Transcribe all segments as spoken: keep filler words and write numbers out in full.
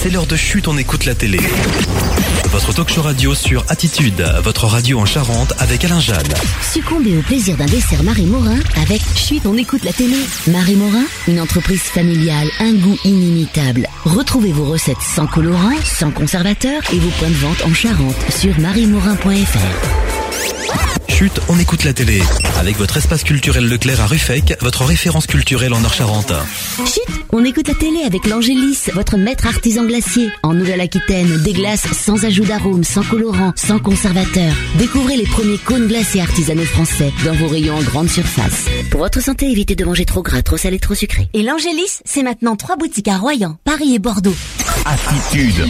c'est l'heure de Chut, on écoute la télé. Votre talk show radio sur Attitude, votre radio en Charente avec Alain Jeanne. Succombez au plaisir d'un dessert Marie Morin avec Chut, on écoute la télé. Marie Morin, une entreprise familiale, un goût inimitable. Retrouvez vos recettes sans colorant, sans conservateur et vos points de vente en Charente sur marie morin point f r. Chut, on écoute la télé. Avec votre espace culturel Leclerc à Ruffec, votre référence culturelle en Nord-Charente. Chut, on écoute la télé avec l'Angélis, votre maître artisan glacier. En Nouvelle-Aquitaine, des glaces sans ajout d'arôme, sans colorant, sans conservateur. Découvrez les premiers cônes glacés artisanaux français dans vos rayons en grande surface. Pour votre santé, évitez de manger trop gras, trop salé, trop sucré. Et l'Angélis, c'est maintenant trois boutiques à Royan, Paris et Bordeaux. Attitude.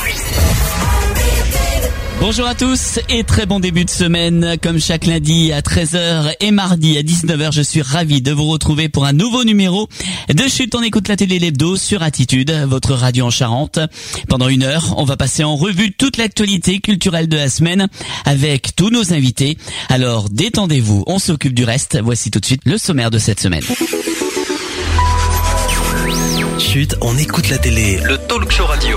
Bonjour à tous et très bon début de semaine. Comme chaque lundi à treize heures et mardi à dix-neuf heures, je suis ravi de vous retrouver pour un nouveau numéro de Chut, on écoute la télé l'hebdo sur Attitude, votre radio en Charente. Pendant une heure, on va passer en revue toute l'actualité culturelle de la semaine avec tous nos invités. Alors détendez-vous, on s'occupe du reste. Voici tout de suite le sommaire de cette semaine. Chut, on écoute la télé, le talk show radio.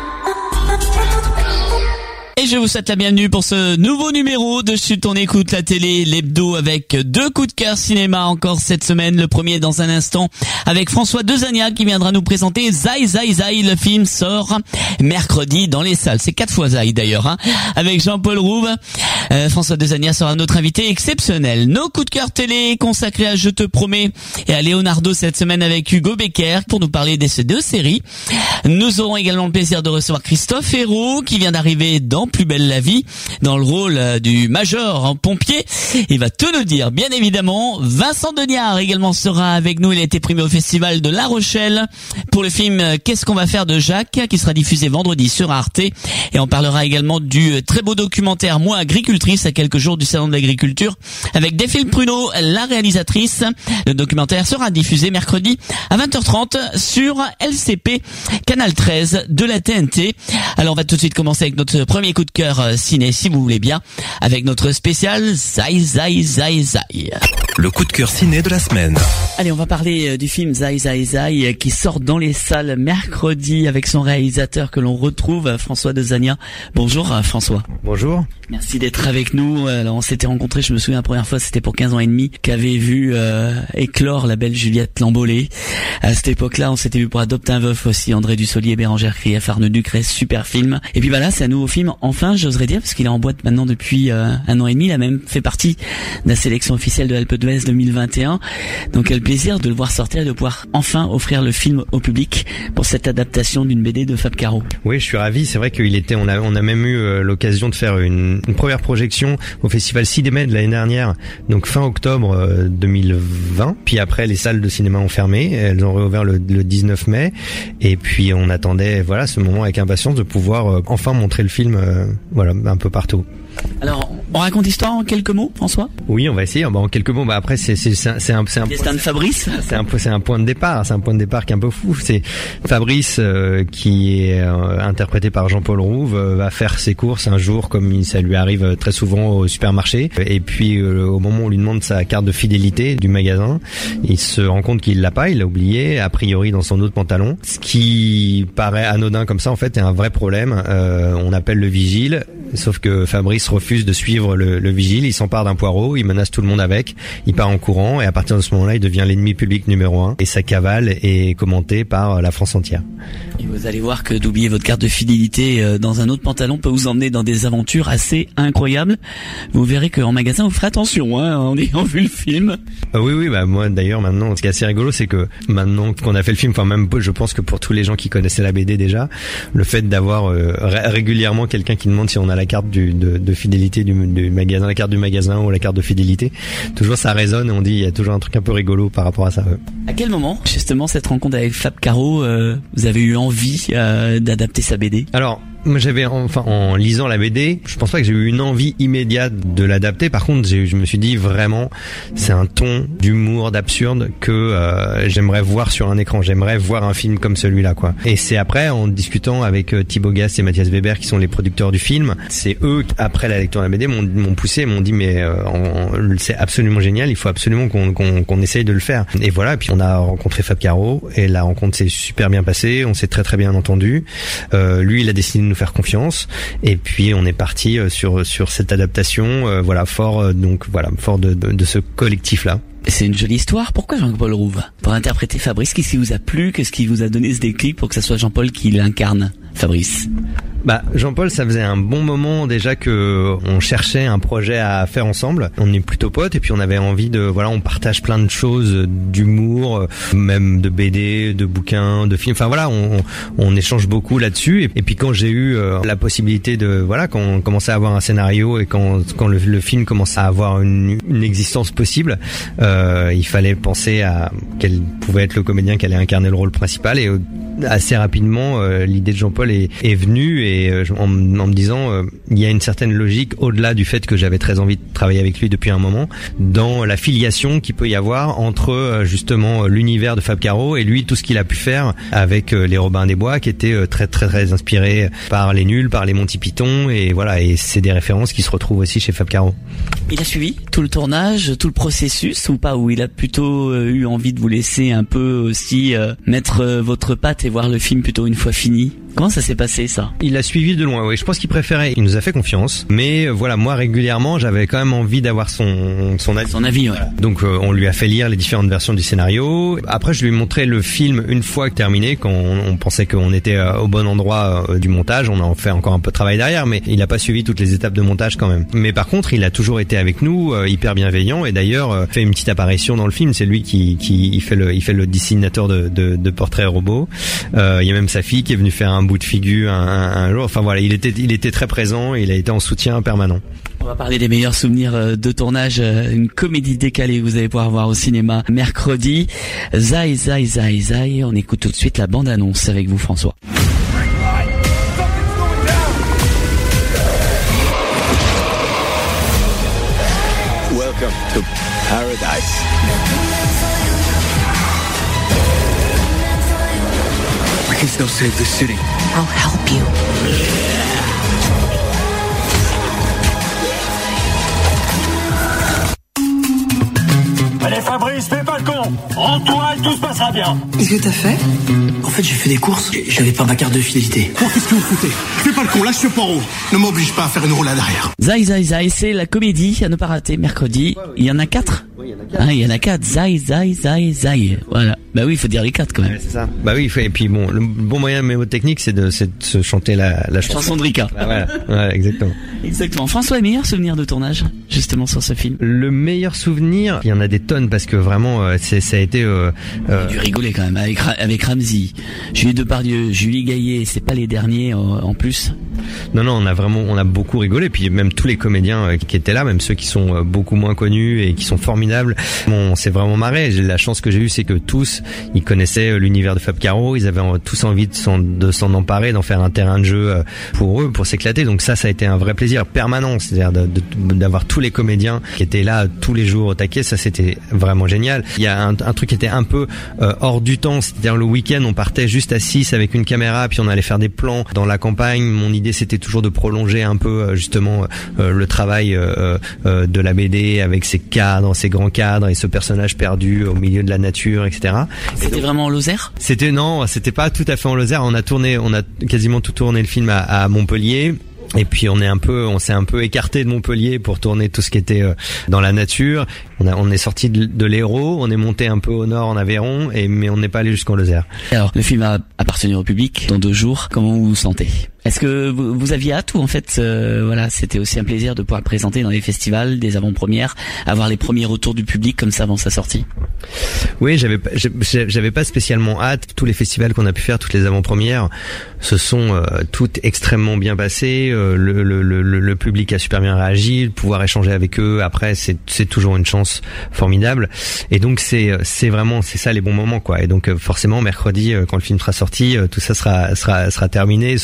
Et je vous souhaite la bienvenue pour ce nouveau numéro de Chut, on écoute la télé, l'hebdo avec deux coups de cœur cinéma encore cette semaine. Le premier dans un instant avec François Dezania qui viendra nous présenter Zai Zai Zai. Le film sort mercredi dans les salles. C'est quatre fois Zai d'ailleurs, hein, avec Jean-Paul Rouve. Euh, François Dezania sera notre invité exceptionnel. Nos coups de cœur télé consacrés à Je te promets et à Leonardo cette semaine avec Hugo Becker pour nous parler de ces deux séries. Nous aurons également le plaisir de recevoir Christophe Hérault qui vient d'arriver dans Plus belle la vie, dans le rôle du major en pompier. Il va tout nous dire, bien évidemment. Vincent Deniard également sera avec nous. Il a été primé au festival de La Rochelle pour le film Qu'est-ce qu'on va faire de Jacques, qui sera diffusé vendredi sur Arte. Et on parlera également du très beau documentaire Moi agricultrice, à quelques jours du salon de l'agriculture, avec Delphine Pruneau, la réalisatrice. Le documentaire sera diffusé mercredi à vingt heures trente sur L C P Canal treize de la T N T. Alors on va tout de suite commencer avec notre premier coup de cœur ciné, si vous voulez bien, avec notre spécial Zai Zai Zai Zai. Le coup de cœur ciné de la semaine. Allez, on va parler du film Zai Zai Zai qui sort dans les salles mercredi avec son réalisateur que l'on retrouve, François Dezania. Bonjour François. Bonjour. Merci d'être avec nous. Alors on s'était rencontrés, je me souviens la première fois, c'était pour quinze ans et demi, qu'avait vu euh, éclore la belle Juliette Lambolé. À cette époque-là, on s'était vu pour Adopte un veuf aussi, André Dussolier, Bérangère Krief, Arnaud Ducrest, super film. Et puis bah là, c'est un nouveau film, enfin, j'oserais dire, parce qu'il est en boîte maintenant depuis euh, un an et demi. Il a même fait partie de la sélection officielle de Alpe d'Huez deux mille vingt et un. Donc quel plaisir de le voir sortir et de pouvoir enfin offrir le film au public pour cette adaptation d'une B D de Fab Caro. Oui, je suis ravi. C'est vrai qu'il était, on a, on a même eu euh, l'occasion de faire une, une première projection au festival Cinémed de l'année dernière, donc fin octobre euh, deux mille vingt. Puis après, les salles de cinéma ont fermé. Elles ont réouvert le, le dix-neuf mai. Et puis on attendait, voilà, ce moment avec impatience de pouvoir euh, enfin montrer le film, euh, voilà, un peu partout. Alors, on raconte l'histoire en quelques mots, François ? Oui, on va essayer. Bah, en quelques mots, bah après c'est c'est c'est un c'est un, c'est un destin de Fabrice. C'est un c'est un point de départ. C'est un point de départ qui est un peu fou. C'est Fabrice euh, qui est euh, interprété par Jean-Paul Rouve euh, va faire ses courses un jour comme ça lui arrive très souvent au supermarché. Et puis euh, au moment où on lui demande sa carte de fidélité du magasin, il se rend compte qu'il l'a pas, il l'a oublié a priori dans son autre pantalon. Ce qui paraît anodin comme ça en fait est un vrai problème. Euh, on appelle le vigile. Sauf que Fabrice refuse de suivre le, le vigile, il s'empare d'un poireau, il menace tout le monde avec, il part en courant et à partir de ce moment-là, il devient l'ennemi public numéro un et sa cavale est commentée par la France entière. Et vous allez voir que d'oublier votre carte de fidélité dans un autre pantalon peut vous emmener dans des aventures assez incroyables. Vous verrez qu'en magasin, vous ferez attention hein, en ayant vu le film. Euh, oui, oui, bah moi d'ailleurs maintenant, ce qui est assez rigolo, c'est que maintenant qu'on a fait le film, enfin même je pense que pour tous les gens qui connaissaient la B D déjà, le fait d'avoir euh, ré- régulièrement quelqu'un qui demande si on a la carte du, de, de fidélité du, du magasin, la carte du magasin ou la carte de fidélité, toujours ça résonne et on dit il y a toujours un truc un peu rigolo par rapport à ça. À quel moment, justement, cette rencontre avec Fab Caro, euh, vous avez eu envie euh, d'adapter sa B D ? Alors, moi j'avais enfin en lisant la B D, je pense pas que j'ai eu une envie immédiate de l'adapter. Par contre, j'ai, je me suis dit vraiment, c'est un ton d'humour, d'absurde que euh, j'aimerais voir sur un écran. J'aimerais voir un film comme celui-là, quoi. Et c'est après, en discutant avec euh, Thibaut Gast et Mathias Weber, qui sont les producteurs du film, c'est eux après la lecture de la B D m'ont, m'ont poussé, m'ont dit mais euh, on, on, c'est absolument génial, il faut absolument qu'on, qu'on, qu'on essaye de le faire. Et voilà. Et puis on a rencontré Fab Caro et la rencontre s'est super bien passée. On s'est très très bien entendu. Euh, lui, il a décidé de nous faire confiance. Et puis on est parti sur sur cette adaptation, euh, voilà, fort euh, donc voilà, fort de, de, de ce collectif-là. C'est une jolie histoire. Pourquoi Jean-Paul Rouve pour interpréter Fabrice? Qu'est-ce qui vous a plu? Qu'est-ce qui vous a donné ce déclic pour que ça soit Jean-Paul qui l'incarne, Fabrice? Bah, Jean-Paul, ça faisait un bon moment déjà que on cherchait un projet à faire ensemble. On est plutôt potes et puis on avait envie de, voilà, on partage plein de choses, d'humour, même de B D, de bouquins, de films. Enfin voilà, on, on échange beaucoup là-dessus. Et, et puis quand j'ai eu euh, la possibilité de, voilà, quand on commençait à avoir un scénario et quand quand le, le film commençait à avoir une, une existence possible, euh, il fallait penser à quel pouvait être le comédien qui allait incarner le rôle principal. Et euh, assez rapidement, euh, l'idée de Jean-Paul est, est venue et Et euh, en, en me disant, euh, il y a une certaine logique au-delà du fait que j'avais très envie de travailler avec lui depuis un moment, dans la filiation qu'il peut y avoir entre euh, justement l'univers de Fab Caro et lui, tout ce qu'il a pu faire avec euh, les Robins des Bois, qui étaient euh, très très très inspirés par les Nuls, par les Monty Python, et voilà, et c'est des références qui se retrouvent aussi chez Fab Caro. Il a suivi tout le tournage, tout le processus ou pas, ou il a plutôt euh, eu envie de vous laisser un peu aussi euh, mettre euh, votre patte et voir le film plutôt une fois fini? Comment ça s'est passé, ça? Il a suivi de loin, oui. Je pense qu'il préférait. Il nous a fait confiance. Mais euh, voilà, moi, régulièrement, j'avais quand même envie d'avoir son, son avis. Son avis, ouais. Donc, euh, on lui a fait lire les différentes versions du scénario. Après, je lui ai montré le film une fois terminé, quand on, on pensait qu'on était euh, au bon endroit euh, du montage. On a en fait encore un peu de travail derrière, mais il n'a pas suivi toutes les étapes de montage quand même. Mais par contre, il a toujours été avec nous, euh, hyper bienveillant. Et d'ailleurs, euh, fait une petite apparition dans le film. C'est lui qui, qui il fait le, il fait le dessinateur de, de, de portraits robots. Euh, il y a même sa fille qui est venue faire un bout de figure un, un, un jour. Enfin voilà, il était, il était très présent et il a été en soutien permanent. On va parler des meilleurs souvenirs de tournage, une comédie décalée que vous allez pouvoir voir au cinéma mercredi. Zai, Zai, Zai, Zai. On écoute tout de suite la bande-annonce avec vous, François. Welcome to paradise. We can still save the city. I'll help you. Allez Fabrice, fais pas le con. Rends-toi et tout se passera bien. Qu'est-ce que t'as fait? En fait, j'ai fait des courses. J'avais pas ma carte de fidélité. Oh, qu'est-ce que vous foutez? Fais pas le con, lâche ce poro. Ne m'oblige pas à faire une roulade arrière. Zai, Zai, Zai, c'est la comédie à ne pas rater mercredi. Il y en a quatre? Oui, il y en a quatre. Ah, il y en a quatre. Zai, Zai, Zai, Zai. Voilà. Bah oui, il faut dire les quatre quand même. Ouais, c'est ça. Bah oui, et puis bon, le bon moyen de mémotechnique, c'est de, c'est de se chanter la, la chanson. Chanson de Rika. Ah, voilà. Ouais, exactement. Exactement. François, meilleur souvenir de tournage, justement, sur ce film? Le meilleur souvenir, il y en a des tonnes parce que vraiment, euh, c'est, ça a été, euh, euh... dû rigoler quand même avec, avec Ramzy, Julie Depardieu, Julie Gaillet, c'est pas les derniers euh, en plus. Non, non, on a vraiment, on a beaucoup rigolé. Puis même tous les comédiens euh, qui étaient là, même ceux qui sont euh, beaucoup moins connus et qui sont formidables, bon, on s'est vraiment marré. La chance que j'ai eue, c'est que tous, ils connaissaient l'univers de Fab Caro, ils avaient tous envie de s'en, de s'en emparer, d'en faire un terrain de jeu pour eux, pour s'éclater. Donc ça, ça a été un vrai plaisir permanent, c'est-à-dire de, de, d'avoir tous les comédiens qui étaient là tous les jours au taquet. Ça, c'était vraiment génial. Il y a un, un truc qui était un peu euh, hors du temps, c'est-à-dire le week-end, on partait juste à six avec une caméra, puis on allait faire des plans dans la campagne. Mon idée, c'était toujours de prolonger un peu justement euh, le travail euh, euh, de la B D avec ses cadres, ses grands cadres et ce personnage perdu au milieu de la nature, et cetera. C'était vraiment en Lozère? C'était non, c'était pas tout à fait en Lozère. On a tourné, on a quasiment tout tourné le film à, à Montpellier. Et puis on est un peu, on s'est un peu écarté de Montpellier pour tourner tout ce qui était euh, dans la nature. On a, on est sorti de, de l'Hérault, on est monté un peu au nord en Aveyron, et mais on n'est pas allé jusqu'en Lozère. Alors le film va appartenir au public dans deux jours. Comment vous vous sentez? Est-ce que vous, vous aviez hâte ou en fait, euh, voilà, c'était aussi un plaisir de pouvoir le présenter dans les festivals, des avant-premières, avoir les premiers retours du public comme ça avant sa sortie? Oui, j'avais pas, j'avais pas spécialement hâte. Tous les festivals qu'on a pu faire, toutes les avant-premières, se sont euh, toutes extrêmement bien passées. Euh, le, le, le, le public a super bien réagi. Pouvoir échanger avec eux après, c'est, c'est toujours une chance formidable. Et donc c'est, c'est vraiment, c'est ça les bons moments, quoi. Et donc forcément mercredi, quand le film sera sorti, tout ça sera, sera, sera terminé, sauf si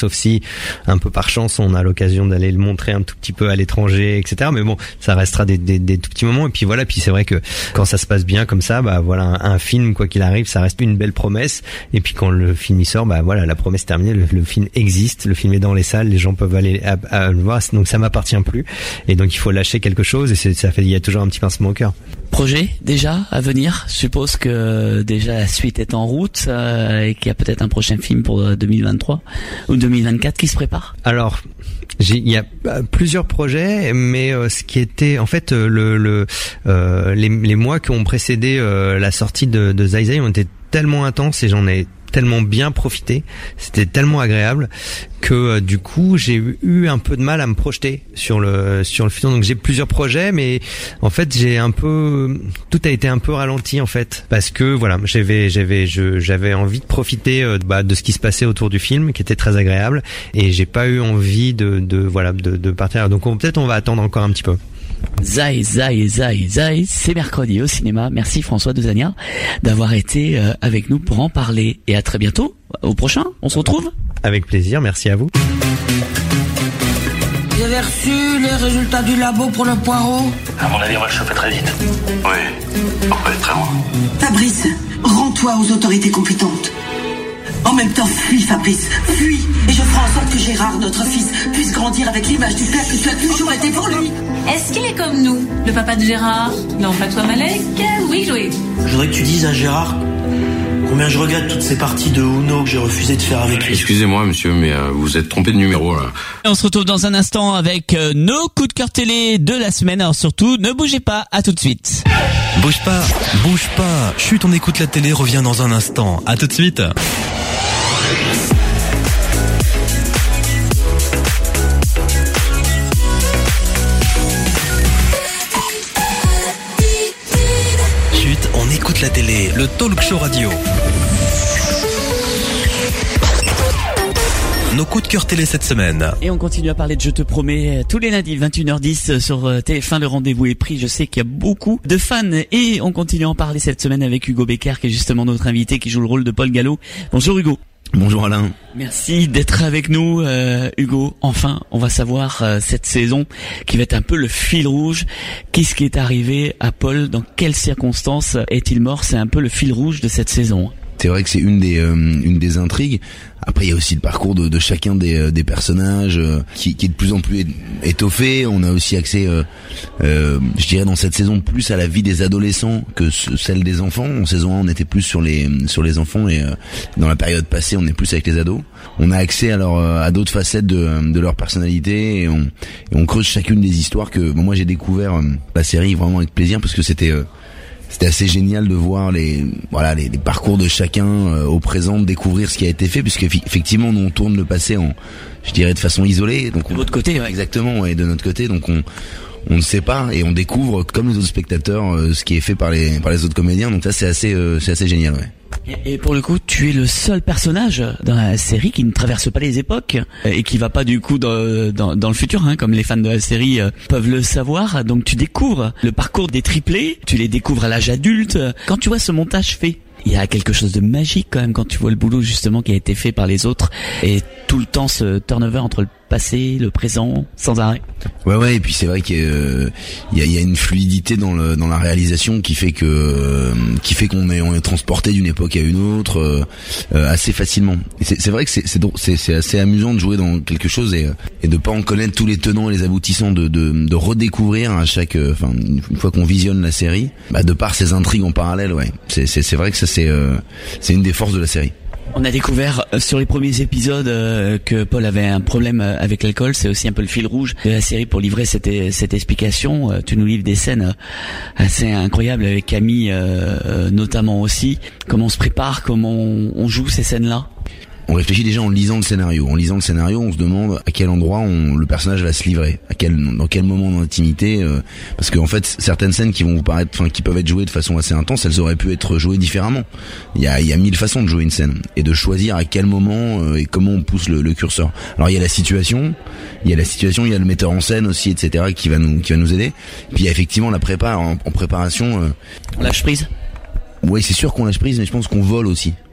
un peu par chance, on a l'occasion d'aller le montrer un tout petit peu à l'étranger, et cetera. Mais bon, ça restera des, des, des tout petits moments. Et puis voilà, puis c'est vrai que quand ça se passe bien comme ça, bah voilà, un, un film, quoi qu'il arrive, ça reste une belle promesse. Et puis quand le film y sort, bah voilà, la promesse est terminée, le, le film existe, le film est dans les salles, les gens peuvent aller à, à le voir. Donc ça m'appartient plus. Et donc il faut lâcher quelque chose. Et c'est, ça fait, il y a toujours un petit pincement au cœur. Projet déjà à venir. Je suppose que déjà la suite est en route euh, et qu'il y a peut-être un prochain film pour deux mille vingt-trois ou deux mille vingt-quatre qui se prépare. Alors, j'ai, il y a plusieurs projets, mais euh, ce qui était en fait euh, le, le euh, les, les mois qui ont précédé euh, la sortie de, de Zai Zai ont été tellement intenses et j'en ai tellement bien profité, c'était tellement agréable que euh, du coup j'ai eu, eu un peu de mal à me projeter sur le sur le futur. Donc j'ai plusieurs projets, mais en fait j'ai un peu tout a été un peu ralenti en fait parce que voilà j'avais j'avais je, j'avais envie de profiter euh, bah, de ce qui se passait autour du film qui était très agréable et j'ai pas eu envie de de voilà de, de partir. Donc on, peut-être on va attendre encore un petit peu. Zai, Zai, Zai, Zai, c'est mercredi au cinéma. Merci François Dezania d'avoir été euh, avec nous pour en parler. Et à très bientôt, au prochain, on se retrouve. Avec plaisir, merci à vous. Vous avez reçu les résultats du labo pour le poireau? À mon avis, on va le choper très vite. Oui, on peut être très loin. Fabrice, rends-toi aux autorités compétentes. En même temps, fuis Fabrice, fuis. Et je ferai en sorte que Gérard, notre fils, puisse grandir avec l'image du père que tu as toujours été pour lui. Est-ce qu'il est comme nous, le papa de Gérard? Non, pas toi Malek? Oui, Joey. Je voudrais que tu dises à Gérard combien je regrette toutes ces parties de Uno que j'ai refusé de faire avec lui. Excusez-moi monsieur, mais euh, vous êtes trompé de numéro là. Et on se retrouve dans un instant avec euh, nos coups de cœur télé de la semaine. Alors surtout, ne bougez pas, à tout de suite. Bouge pas, bouge pas. Chut, on écoute la télé, revient dans un instant. À tout de suite. Chut, on écoute la télé, le talk show radio. Nos coups de cœur télé cette semaine. Et on continue à parler de Je te promets tous les lundis vingt et une heures dix sur T F un. Le rendez-vous est pris. Je sais qu'il y a beaucoup de fans et on continue à en parler cette semaine avec Hugo Becker qui est justement notre invité qui joue le rôle de Paul Gallo. Bonjour Hugo. Bonjour Alain. Merci d'être avec nous euh, Hugo. Enfin, on va savoir euh, cette saison qui va être un peu le fil rouge. Qu'est-ce qui est arrivé à Paul? Dans quelles circonstances est-il mort? C'est un peu le fil rouge de cette saison. C'est vrai que c'est une des euh, une des intrigues. Après, il y a aussi le parcours de, de chacun des, des personnages euh, qui, qui est de plus en plus étoffé. On a aussi accès, euh, euh, je dirais, dans cette saison plus à la vie des adolescents que ce, celle des enfants. En saison un, on était plus sur les sur les enfants et euh, dans la période passée, on est plus avec les ados. On a accès alors à d'autres facettes de, de leur personnalité et on, et on creuse chacune des histoires que bon, moi j'ai découvert euh, la série vraiment avec plaisir parce que c'était euh, C'était assez génial de voir les voilà les, les parcours de chacun euh, au présent, de découvrir ce qui a été fait, puisque effectivement nous on tourne le passé en, je dirais, de façon isolée. Donc de votre côté, ouais. Exactement, ouais, de notre côté, donc on on ne sait pas et on découvre comme les autres spectateurs euh, ce qui est fait par les par les autres comédiens. Donc ça c'est assez euh, c'est assez génial, ouais. Et pour le coup, tu es le seul personnage dans la série qui ne traverse pas les époques et qui va pas du coup dans, dans, dans le futur, hein, comme les fans de la série peuvent le savoir. Donc tu découvres le parcours des triplés, tu les découvres à l'âge adulte. Quand tu vois ce montage fait, il y a quelque chose de magique quand même quand tu vois le boulot justement qui a été fait par les autres et tout le temps ce turnover entre le passé, le présent, sans arrêt. Ouais ouais, et puis c'est vrai qu'il y a, il y a, il y a une fluidité dans le dans la réalisation qui fait que qui fait qu'on est on est transporté d'une époque à une autre euh, assez facilement. Et c'est c'est vrai que c'est c'est c'est c'est assez amusant de jouer dans quelque chose et et de pas en connaître tous les tenants et les aboutissants, de de de redécouvrir à chaque enfin une fois qu'on visionne la série, bah de par ces intrigues en parallèle, ouais. C'est c'est c'est vrai que ça c'est euh, c'est une des forces de la série. On a découvert sur les premiers épisodes euh, que Paul avait un problème avec l'alcool. C'est aussi un peu le fil rouge de la série pour livrer cette, cette explication. Euh, tu nous livres des scènes assez incroyables avec Camille euh, notamment aussi. Comment on se prépare, comment on, on joue ces scènes-là? On réfléchit déjà en lisant le scénario. En lisant le scénario, on se demande à quel endroit on, le personnage va se livrer, à quel, dans quel moment d'intimité, euh, parce qu'en fait, certaines scènes qui vont vous paraître, enfin, qui peuvent être jouées de façon assez intense, elles auraient pu être jouées différemment. Il y a, il y a mille façons de jouer une scène et de choisir à quel moment euh, et comment on pousse le, le curseur. Alors il y a la situation, il y a la situation, il y a le metteur en scène aussi, et cetera, qui va nous, qui va nous aider. Puis il y a effectivement la prépa en, en préparation. Euh, on lâche prise. Oui, c'est sûr qu'on lâche prise, mais je pense qu'on vole aussi.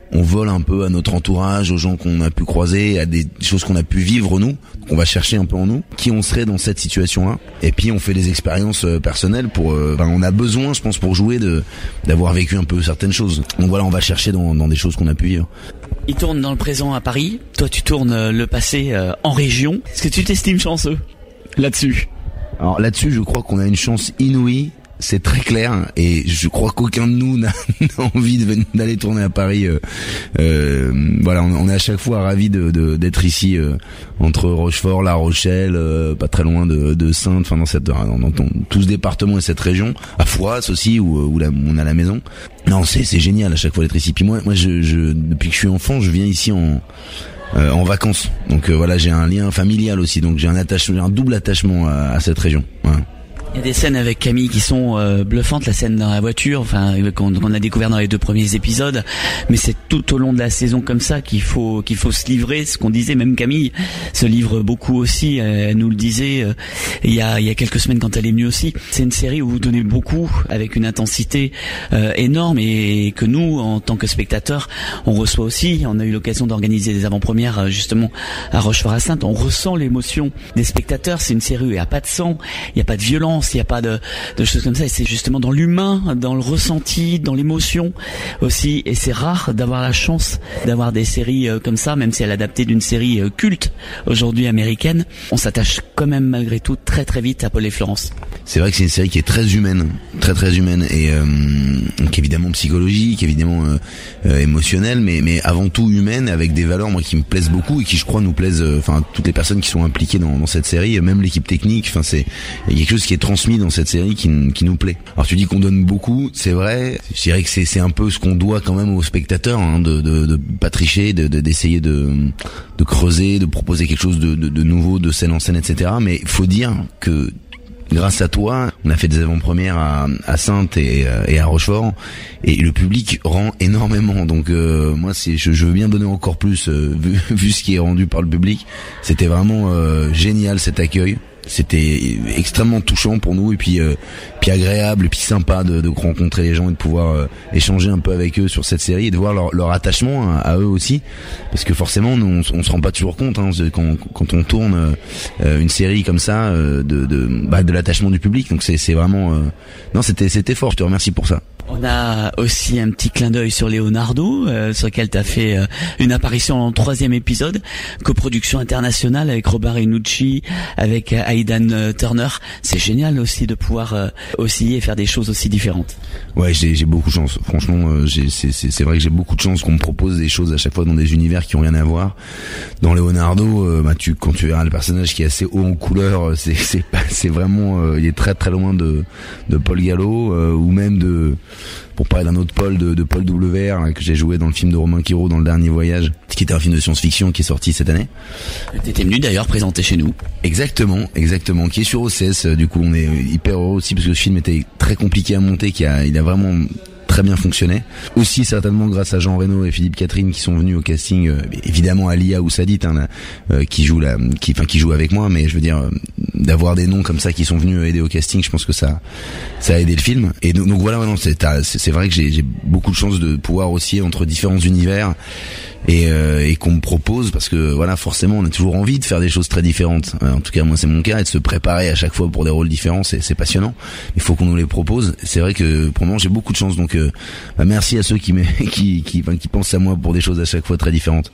on vole un peu à notre entourage, aux gens qu'on a pu croiser, à des choses qu'on a pu vivre nous, qu'on va chercher un peu en nous, qui on serait dans cette situation-là. Et puis on fait des expériences euh, personnelles pour, euh, ben, on a besoin, je pense, pour jouer de d'avoir vécu un peu certaines choses. Donc voilà, on va chercher dans, dans des choses qu'on a pu vivre. Il tourne dans le présent à Paris, toi tu tournes euh, le passé euh, en région. Est-ce que tu t'estimes chanceux là-dessus? Alors là-dessus, je crois qu'on a une chance inouïe. C'est très clair, et je crois qu'aucun de nous n'a envie de, d'aller tourner à Paris. Euh, euh, voilà, on, on est à chaque fois ravis de, de, d'être ici euh, entre Rochefort, La Rochelle, euh, pas très loin de, de Saintes, enfin dans cette, dans, dans, dans tout ce département et cette région, à Foix aussi où, où la, on a la maison. Non, c'est c'est génial à chaque fois d'être ici. Puis moi, moi, je, je depuis que je suis enfant, je viens ici en euh, en vacances. Donc euh, voilà, j'ai un lien familial aussi, donc j'ai un attachement, j'ai un double attachement à, à cette région. Voilà. Il y a des scènes avec Camille qui sont euh, bluffantes, la scène dans la voiture, enfin qu'on, qu'on a découvert dans les deux premiers épisodes, mais c'est tout au long de la saison comme ça qu'il faut qu'il faut se livrer, ce qu'on disait, même Camille se livre beaucoup aussi, elle nous le disait euh, il y a il y a quelques semaines quand elle est venue aussi. C'est une série où vous donnez beaucoup avec une intensité euh, énorme et que nous en tant que spectateurs, on reçoit aussi. On a eu l'occasion d'organiser des avant-premières justement à Rochefort-à-Saintes, on ressent l'émotion des spectateurs. C'est une série où il n'y a pas de sang, il n'y a pas de violence, il n'y a pas de, de choses comme ça, et c'est justement dans l'humain, dans le ressenti, dans l'émotion aussi, et c'est rare d'avoir la chance d'avoir des séries euh, comme ça, même si elle est adaptée d'une série euh, culte aujourd'hui américaine. On s'attache quand même malgré tout très très vite à Paul et Florence. C'est vrai que c'est une série qui est très humaine, très très humaine, et euh, qui est évidemment psychologique, évidemment euh, euh, émotionnelle, mais mais avant tout humaine, avec des valeurs moi qui me plaisent beaucoup et qui je crois nous plaisent, enfin euh, toutes les personnes qui sont impliquées dans, dans cette série, même l'équipe technique. Enfin c'est il y a quelque chose qui est transmis dans cette série qui, qui nous plaît. Alors tu dis qu'on donne beaucoup, c'est vrai. Je dirais que c'est c'est un peu ce qu'on doit quand même aux spectateurs, hein, de, de de pas tricher, de, de d'essayer de de creuser, de proposer quelque chose de de, de nouveau, de scène en scène, et cetera. Mais il faut dire que grâce à toi, on a fait des avant-premières à, à Saintes et, et à Rochefort, et le public rend énormément. Donc euh, moi, c'est, je, je veux bien donner encore plus, euh, vu, vu ce qui est rendu par le public. C'était vraiment euh, génial cet accueil. C'était extrêmement touchant pour nous, et puis euh, puis agréable, et puis sympa de, de rencontrer les gens et de pouvoir euh, échanger un peu avec eux sur cette série et de voir leur, leur attachement à, à eux aussi, parce que forcément nous on, on se rend pas toujours compte, hein, quand quand on tourne euh, une série comme ça, euh, de de bah, de l'attachement du public. Donc c'est c'est vraiment euh, non c'était c'était fort. Je te remercie pour ça. On a aussi un petit clin d'œil sur Leonardo, euh, sur lequel tu as fait euh, une apparition dans le troisième épisode, coproduction internationale avec Robert Renucci, avec euh, Aidan euh, Turner. C'est génial aussi de pouvoir euh, osciller et faire des choses aussi différentes. Ouais, j'ai, j'ai beaucoup de chance. Franchement, euh, j'ai, c'est, c'est, c'est vrai que j'ai beaucoup de chance qu'on me propose des choses à chaque fois dans des univers qui ont rien à voir. Dans Leonardo, euh, bah tu, quand tu verras le personnage qui est assez haut en couleur, c'est, c'est, c'est vraiment, euh, il est très très loin de, de Paul Gallo, euh, ou même de, pour parler d'un autre Paul, de, de Paul W R, hein, que j'ai joué dans le film de Romain Quiro, dans Le Dernier Voyage, qui était un film de science-fiction qui est sorti cette année. T'étais venu d'ailleurs présenter chez nous. Exactement, exactement, qui est sur O C S. Du coup, on est hyper heureux aussi parce que ce film était très compliqué à monter, qui a, il a vraiment très bien fonctionné. Aussi certainement grâce à Jean Reno et Philippe Catherine qui sont venus au casting, euh, évidemment Alia Oussadit, hein, là, euh, qui joue là, qui, enfin qui joue avec moi, mais je veux dire euh, d'avoir des noms comme ça qui sont venus aider au casting, je pense que ça, ça a aidé le film. Et donc, donc voilà, non, c'est, c'est, c'est vrai que j'ai, j'ai beaucoup de chance de pouvoir aussi entre différents univers. Et, euh, et qu'on me propose, parce que voilà, forcément on a toujours envie de faire des choses très différentes, en tout cas moi c'est mon cas, et de se préparer à chaque fois pour des rôles différents, c'est, c'est passionnant. Il faut qu'on nous les propose. C'est vrai que pour le moment j'ai beaucoup de chance, donc euh, bah, merci à ceux qui, qui, qui, enfin, qui pensent à moi pour des choses à chaque fois très différentes.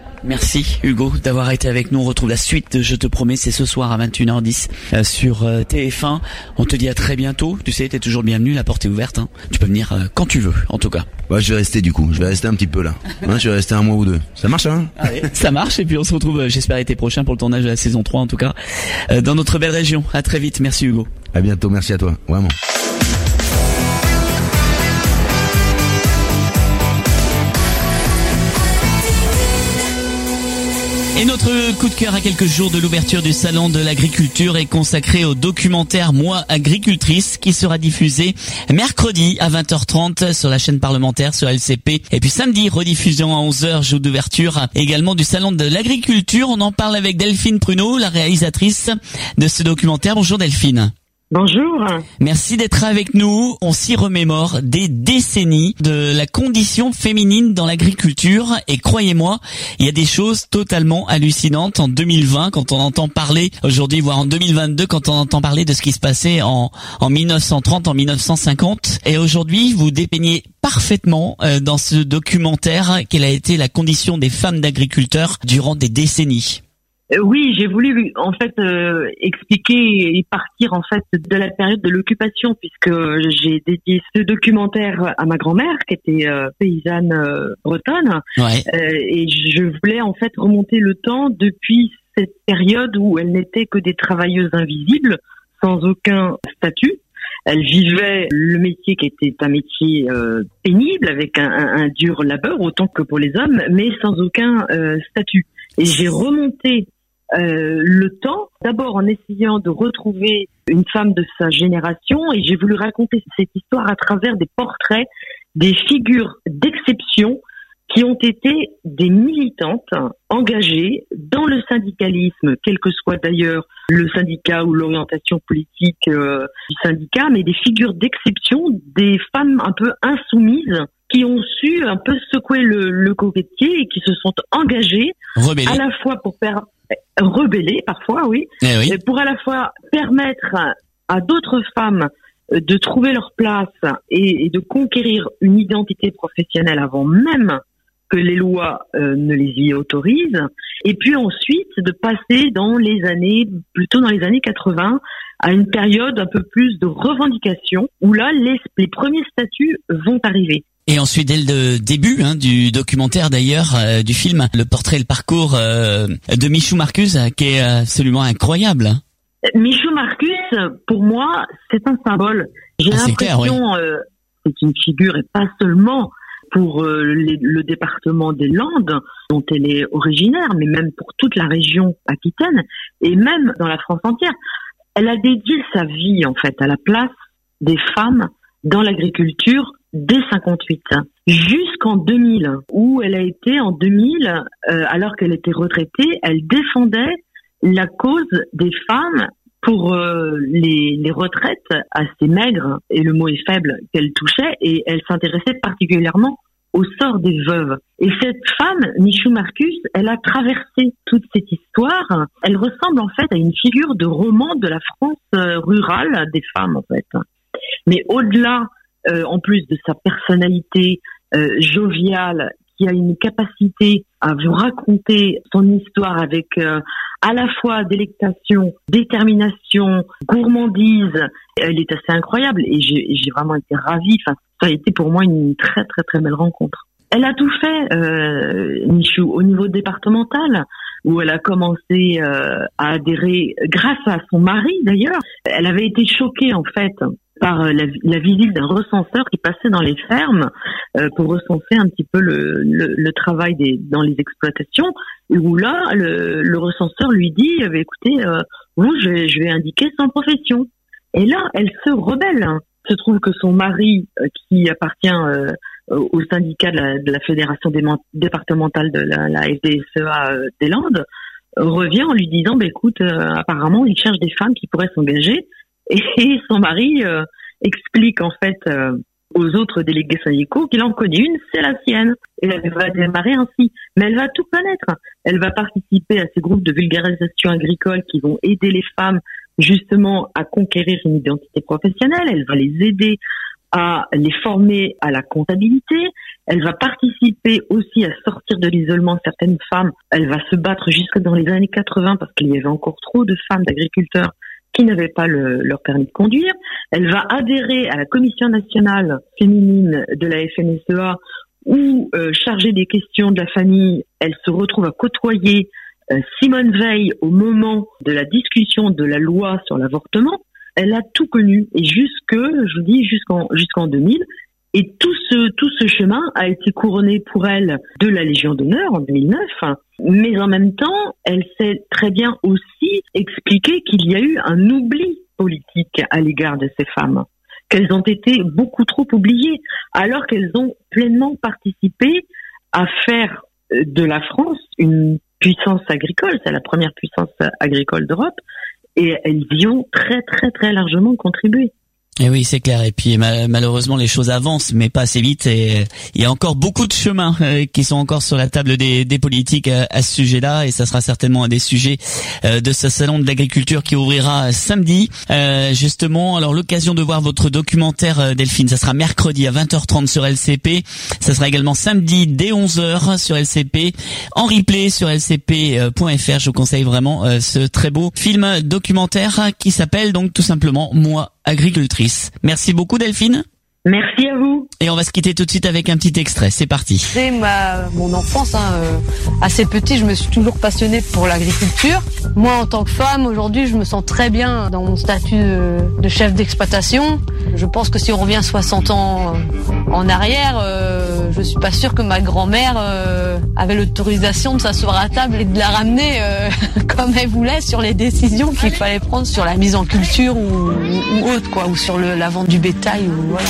Merci Hugo d'avoir été avec nous. On retrouve la suite de Je te promets, c'est ce soir à vingt et une heures dix euh, sur euh, T F un. On te dit à très bientôt. Tu sais, t'es toujours bienvenu, la porte est ouverte, hein. Tu peux venir euh, quand tu veux, en tout cas. Ouais, je vais rester du coup, je vais rester un petit peu là. Ouais, je vais rester un mois ou deux. Ça marche, hein? Allez, ça marche, et puis on se retrouve, euh, j'espère, l'été prochain pour le tournage de la saison trois, en tout cas, euh, dans notre belle région. À très vite, merci Hugo. À bientôt, merci à toi, vraiment. Et notre coup de cœur à quelques jours de l'ouverture du salon de l'agriculture est consacré au documentaire Moi agricultrice, qui sera diffusé mercredi à vingt heures trente sur la chaîne parlementaire sur L C P, et puis samedi rediffusion à onze heures, jour d'ouverture également du salon de l'agriculture. On en parle avec Delphine Pruneau, la réalisatrice de ce documentaire. Bonjour Delphine. Bonjour. Merci d'être avec nous. On s'y remémore des décennies de la condition féminine dans l'agriculture. Et croyez-moi, il y a des choses totalement hallucinantes en deux mille vingt quand on entend parler, aujourd'hui voire en deux mille vingt-deux, quand on entend parler de ce qui se passait en, en mille neuf cent trente, en mille neuf cent cinquante. Et aujourd'hui, vous dépeignez parfaitement euh, dans ce documentaire quelle a été la condition des femmes d'agriculteurs durant des décennies. Oui, j'ai voulu en fait euh, expliquer et partir en fait de la période de l'occupation, puisque j'ai dédié ce documentaire à ma grand-mère qui était euh, paysanne euh, bretonne, ouais. euh, et je voulais en fait remonter le temps depuis cette période où elles n'étaient que des travailleuses invisibles, sans aucun statut. Elles vivaient le métier qui était un métier euh, pénible, avec un, un, un dur labeur autant que pour les hommes, mais sans aucun euh, statut. Et j'ai remonté Euh, le temps, d'abord en essayant de retrouver une femme de sa génération, et j'ai voulu raconter cette histoire à travers des portraits, des figures d'exception qui ont été des militantes engagées dans le syndicalisme, quel que soit d'ailleurs le syndicat ou l'orientation politique euh, du syndicat, mais des figures d'exception, des femmes un peu insoumises qui ont su un peu secouer le, le coquetier et qui se sont engagées Rebellé. à la fois pour faire rebeller parfois, oui, eh oui, pour à la fois permettre à d'autres femmes de trouver leur place et, et de conquérir une identité professionnelle avant même que les lois euh, ne les y autorisent, et puis ensuite de passer dans les années, plutôt dans les années quatre-vingts, à une période un peu plus de revendication, où là, les, les premiers statuts vont arriver. Et ensuite, dès le début hein, du documentaire d'ailleurs, euh, du film, le portrait et le parcours euh, de Michou Marcus, euh, qui est absolument incroyable. Michou Marcus, pour moi, c'est un symbole. J'ai ah, l'impression, c'est, euh, c'est une figure, et pas seulement pour euh, les, le département des Landes, dont elle est originaire, mais même pour toute la région aquitaine, et même dans la France entière. Elle a dédié sa vie, en fait, à la place des femmes dans l'agriculture dès cinquante-huit, jusqu'en deux mille, où elle a été en deux mille, euh, alors qu'elle était retraitée, elle défendait la cause des femmes pour euh, les, les retraites assez maigres, et le mot est faible, qu'elle touchait, et elle s'intéressait particulièrement au sort des veuves. Et cette femme, Michou Marcus, elle a traversé toute cette histoire. Elle ressemble en fait à une figure de roman de la France euh, rurale des femmes, en fait. Mais au-delà, euh, en plus de sa personnalité euh, joviale, qui a une capacité à vous raconter son histoire avec euh, à la fois délectation, détermination, gourmandise, elle est assez incroyable, et j'ai, j'ai vraiment été ravie. Enfin, ça a été pour moi une très très très belle rencontre. Elle a tout fait, euh, Michou, au niveau départemental, où elle a commencé euh, à adhérer grâce à son mari d'ailleurs. Elle avait été choquée en fait par la, la visite d'un recenseur qui passait dans les fermes euh, pour recenser un petit peu le, le, le travail des, dans les exploitations, où là le, le recenseur lui dit eh bien, écoutez, euh, vous je vais, je vais indiquer sans profession. Et là elle se rebelle. Il se trouve que son mari, euh, qui appartient euh, au syndicat de la, de la fédération des, départementale de la, la F D S E A euh, des Landes, euh, revient en lui disant bah, écoute, euh, apparemment il cherche des femmes qui pourraient s'engager, et, et son mari euh, explique en fait euh, aux autres délégués syndicaux qu'il en connaît une, c'est la sienne, et elle va démarrer ainsi. Mais elle va tout connaître, elle va participer à ces groupes de vulgarisation agricole qui vont aider les femmes justement à conquérir une identité professionnelle, elle va les aider à les former à la comptabilité, elle va participer aussi à sortir de l'isolement certaines femmes, elle va se battre jusque dans les années quatre-vingts parce qu'il y avait encore trop de femmes d'agriculteurs qui n'avaient pas le, leur permis de conduire, elle va adhérer à la commission nationale féminine de la F N S E A où, euh, chargée des questions de la famille, elle se retrouve à côtoyer Simone Veil au moment de la discussion de la loi sur l'avortement. Elle a tout connu, et jusque, je vous dis, jusqu'en jusqu'en deux mille, et tout ce tout ce chemin a été couronné pour elle de la Légion d'honneur en deux mille neuf, mais en même temps, elle sait très bien aussi expliquer qu'il y a eu un oubli politique à l'égard de ces femmes, qu'elles ont été beaucoup trop oubliées, alors qu'elles ont pleinement participé à faire de la France une puissance agricole, c'est la première puissance agricole d'Europe, et elles y ont très très très largement contribué. Et oui, c'est clair. Et puis mal- malheureusement, les choses avancent, mais pas assez vite. Et il y a encore beaucoup de chemins euh, qui sont encore sur la table des, des politiques à, à ce sujet-là. Et ça sera certainement un des sujets euh, de ce salon de l'agriculture qui ouvrira samedi. Euh, justement, alors l'occasion de voir votre documentaire, euh, Delphine, ça sera mercredi à vingt heures trente sur L C P. Ça sera également samedi dès onze heures sur L C P, en replay sur L C P point F R. Je vous conseille vraiment euh, ce très beau film documentaire qui s'appelle donc tout simplement Moi, agricultrice. Merci beaucoup Delphine. Merci à vous. Et on va se quitter tout de suite avec un petit extrait, c'est parti. Dès ma, mon enfance, hein, euh, assez petit, je me suis toujours passionnée pour l'agriculture. Moi, en tant que femme, aujourd'hui, je me sens très bien dans mon statut de, de chef d'exploitation. Je pense que si on revient soixante ans en arrière, euh, je suis pas sûre que ma grand-mère euh, avait l'autorisation de s'asseoir à table et de la ramener euh, comme elle voulait sur les décisions qu'il fallait prendre sur la mise en culture ou, ou, ou autre, quoi, ou sur le, la vente du bétail, ou voilà.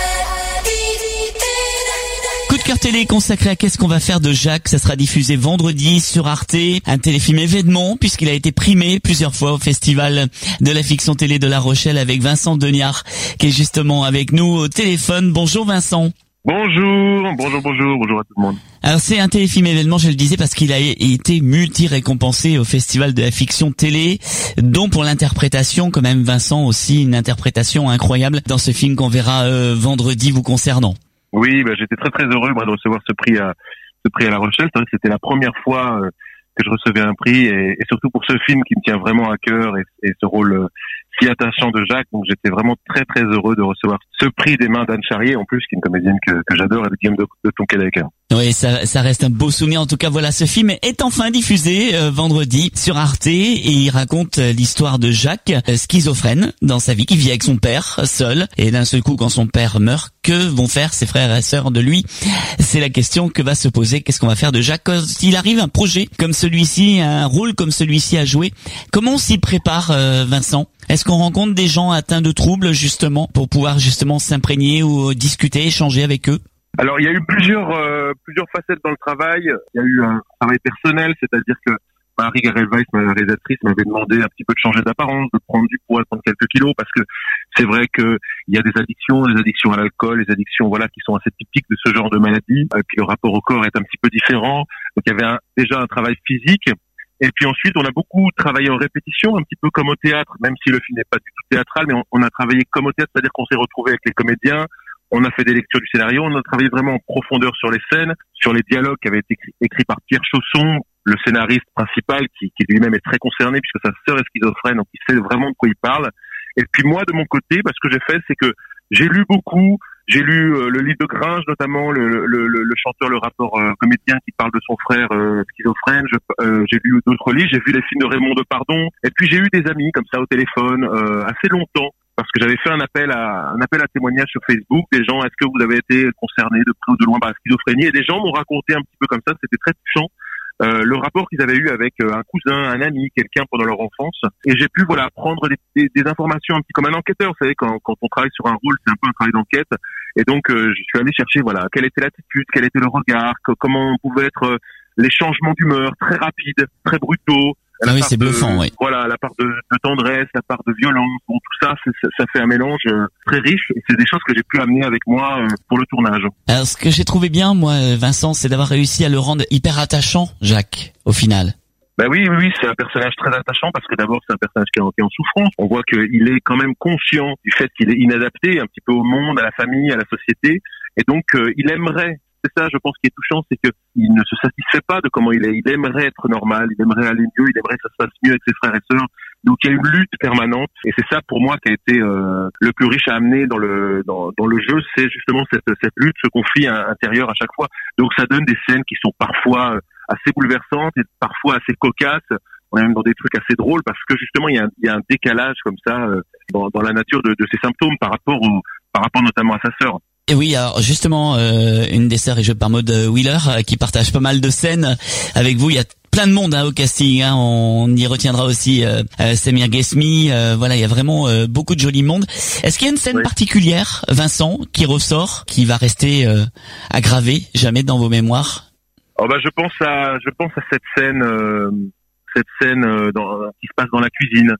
Coup de cœur télé consacré à Qu'est-ce qu'on va faire de Jacques. Ça sera diffusé vendredi sur Arte. Un téléfilm événement puisqu'il a été primé plusieurs fois au Festival de la fiction télé de La Rochelle avec Vincent Deniard qui est justement avec nous au téléphone. Bonjour Vincent. Bonjour, bonjour, bonjour, bonjour à tout le monde. Alors c'est un téléfilm événement, je le disais, parce qu'il a été multi-récompensé au Festival de la fiction télé, dont pour l'interprétation, quand même Vincent, aussi une interprétation incroyable dans ce film qu'on verra euh, vendredi vous concernant. Oui, bah, j'étais très très heureux moi de recevoir ce prix à ce prix à La Rochelle. C'est vrai que c'était la première fois euh, que je recevais un prix, et, et surtout pour ce film qui me tient vraiment à cœur, et, et ce rôle euh, si attachant de Jacques. Donc j'étais vraiment très très heureux de recevoir ce prix des mains d'Anne Charrier, en plus qui est une comédienne que, que j'adore, et de Guillaume de, de Tonquédec. Oui, ça, ça reste un beau souvenir. En tout cas, voilà, ce film est enfin diffusé euh, vendredi sur Arte, et il raconte euh, l'histoire de Jacques, euh, schizophrène dans sa vie, qui vit avec son père seul, et d'un seul coup, quand son père meurt, que vont faire ses frères et sœurs de lui? C'est la question que va se poser. Qu'est-ce qu'on va faire de Jacques quand il arrive un projet comme celui-ci, un rôle comme celui-ci à jouer? Comment on s'y prépare, euh, Vincent? Est-ce qu'on rencontre des gens atteints de troubles, justement, pour pouvoir justement s'imprégner ou discuter, échanger avec eux? Alors, il y a eu plusieurs euh, plusieurs facettes dans le travail. Il y a eu un travail personnel, c'est-à-dire que Marie Garel-Weiss, ma réalisatrice, m'avait demandé un petit peu de changer d'apparence, de prendre du poids, de prendre quelques kilos, parce que c'est vrai que il y a des addictions, des addictions à l'alcool, des addictions voilà qui sont assez typiques de ce genre de maladie. Et puis le rapport au corps est un petit peu différent. Donc il y avait un, déjà un travail physique. Et puis ensuite, on a beaucoup travaillé en répétition, un petit peu comme au théâtre, même si le film n'est pas du tout théâtral, mais on, on a travaillé comme au théâtre, c'est-à-dire qu'on s'est retrouvé avec les comédiens, on a fait des lectures du scénario, on a travaillé vraiment en profondeur sur les scènes, sur les dialogues qui avaient été écrits, écrits par Pierre Chausson, le scénariste principal, qui, qui lui-même est très concerné puisque sa sœur est schizophrène, donc il sait vraiment de quoi il parle. Et puis moi, de mon côté, bah, ce que j'ai fait, c'est que j'ai lu beaucoup. J'ai lu euh, le livre de Gringe, notamment le, le, le, le chanteur, le rappeur euh, comédien qui parle de son frère euh, schizophrène. Je, euh, j'ai lu d'autres livres, j'ai vu les films de Raymond Depardon. Et puis j'ai eu des amis comme ça au téléphone euh, assez longtemps, parce que j'avais fait un appel à un appel à témoignage sur Facebook. Des gens, est-ce que vous avez été concernés de près ou de loin par la schizophrénie? Et des gens m'ont raconté un petit peu comme ça, c'était très touchant. Euh, le rapport qu'ils avaient eu avec euh, un cousin, un ami, quelqu'un pendant leur enfance, et j'ai pu voilà prendre des, des, des informations un petit comme un enquêteur. Vous savez, quand, quand on travaille sur un rôle, c'est un peu un travail d'enquête, et donc euh, je suis allé chercher voilà quelle était l'attitude, quel était le regard, que, comment pouvaient être euh, les changements d'humeur très rapides, très brutaux. Ah oui, c'est bluffant, de, oui. Voilà, la part de, de tendresse, la part de violence, bon, tout ça, c'est, ça fait un mélange euh, très riche, et c'est des choses que j'ai pu amener avec moi euh, pour le tournage. Alors, ce que j'ai trouvé bien, moi, Vincent, c'est d'avoir réussi à le rendre hyper attachant, Jacques, au final. Ben oui, oui, oui, c'est un personnage très attachant parce que d'abord c'est un personnage qui est en, qui est en souffrance. On voit qu'il est quand même conscient du fait qu'il est inadapté un petit peu au monde, à la famille, à la société, et donc euh, il aimerait. C'est ça, je pense, qui est touchant, c'est que il ne se satisfait pas de comment il est. Il aimerait être normal, il aimerait aller mieux, il aimerait que ça se passe mieux avec ses frères et sœurs. Donc il y a une lutte permanente, et c'est ça pour moi qui a été euh, le plus riche à amener dans le dans, dans le jeu, c'est justement cette cette lutte, ce conflit intérieur à chaque fois. Donc ça donne des scènes qui sont parfois assez bouleversantes et parfois assez cocasses. On est même dans des trucs assez drôles parce que justement il y a un, il y a un décalage comme ça euh, dans, dans la nature de, de ces symptômes par rapport au par rapport notamment à sa sœur. Et oui, alors justement, euh, une des sœurs est jouée par Maud Wheeler, euh, qui partage pas mal de scènes avec vous. Il y a plein de monde hein, au casting. Hein. On y retiendra aussi euh, euh, Samir Ghesmi. Euh, voilà, il y a vraiment euh, beaucoup de joli monde. Est-ce qu'il y a une scène oui. particulière, Vincent, qui ressort, qui va rester euh, aggravée jamais dans vos mémoires? Oh bah je pense à je pense à cette scène euh, cette scène euh, dans, qui se passe dans la cuisine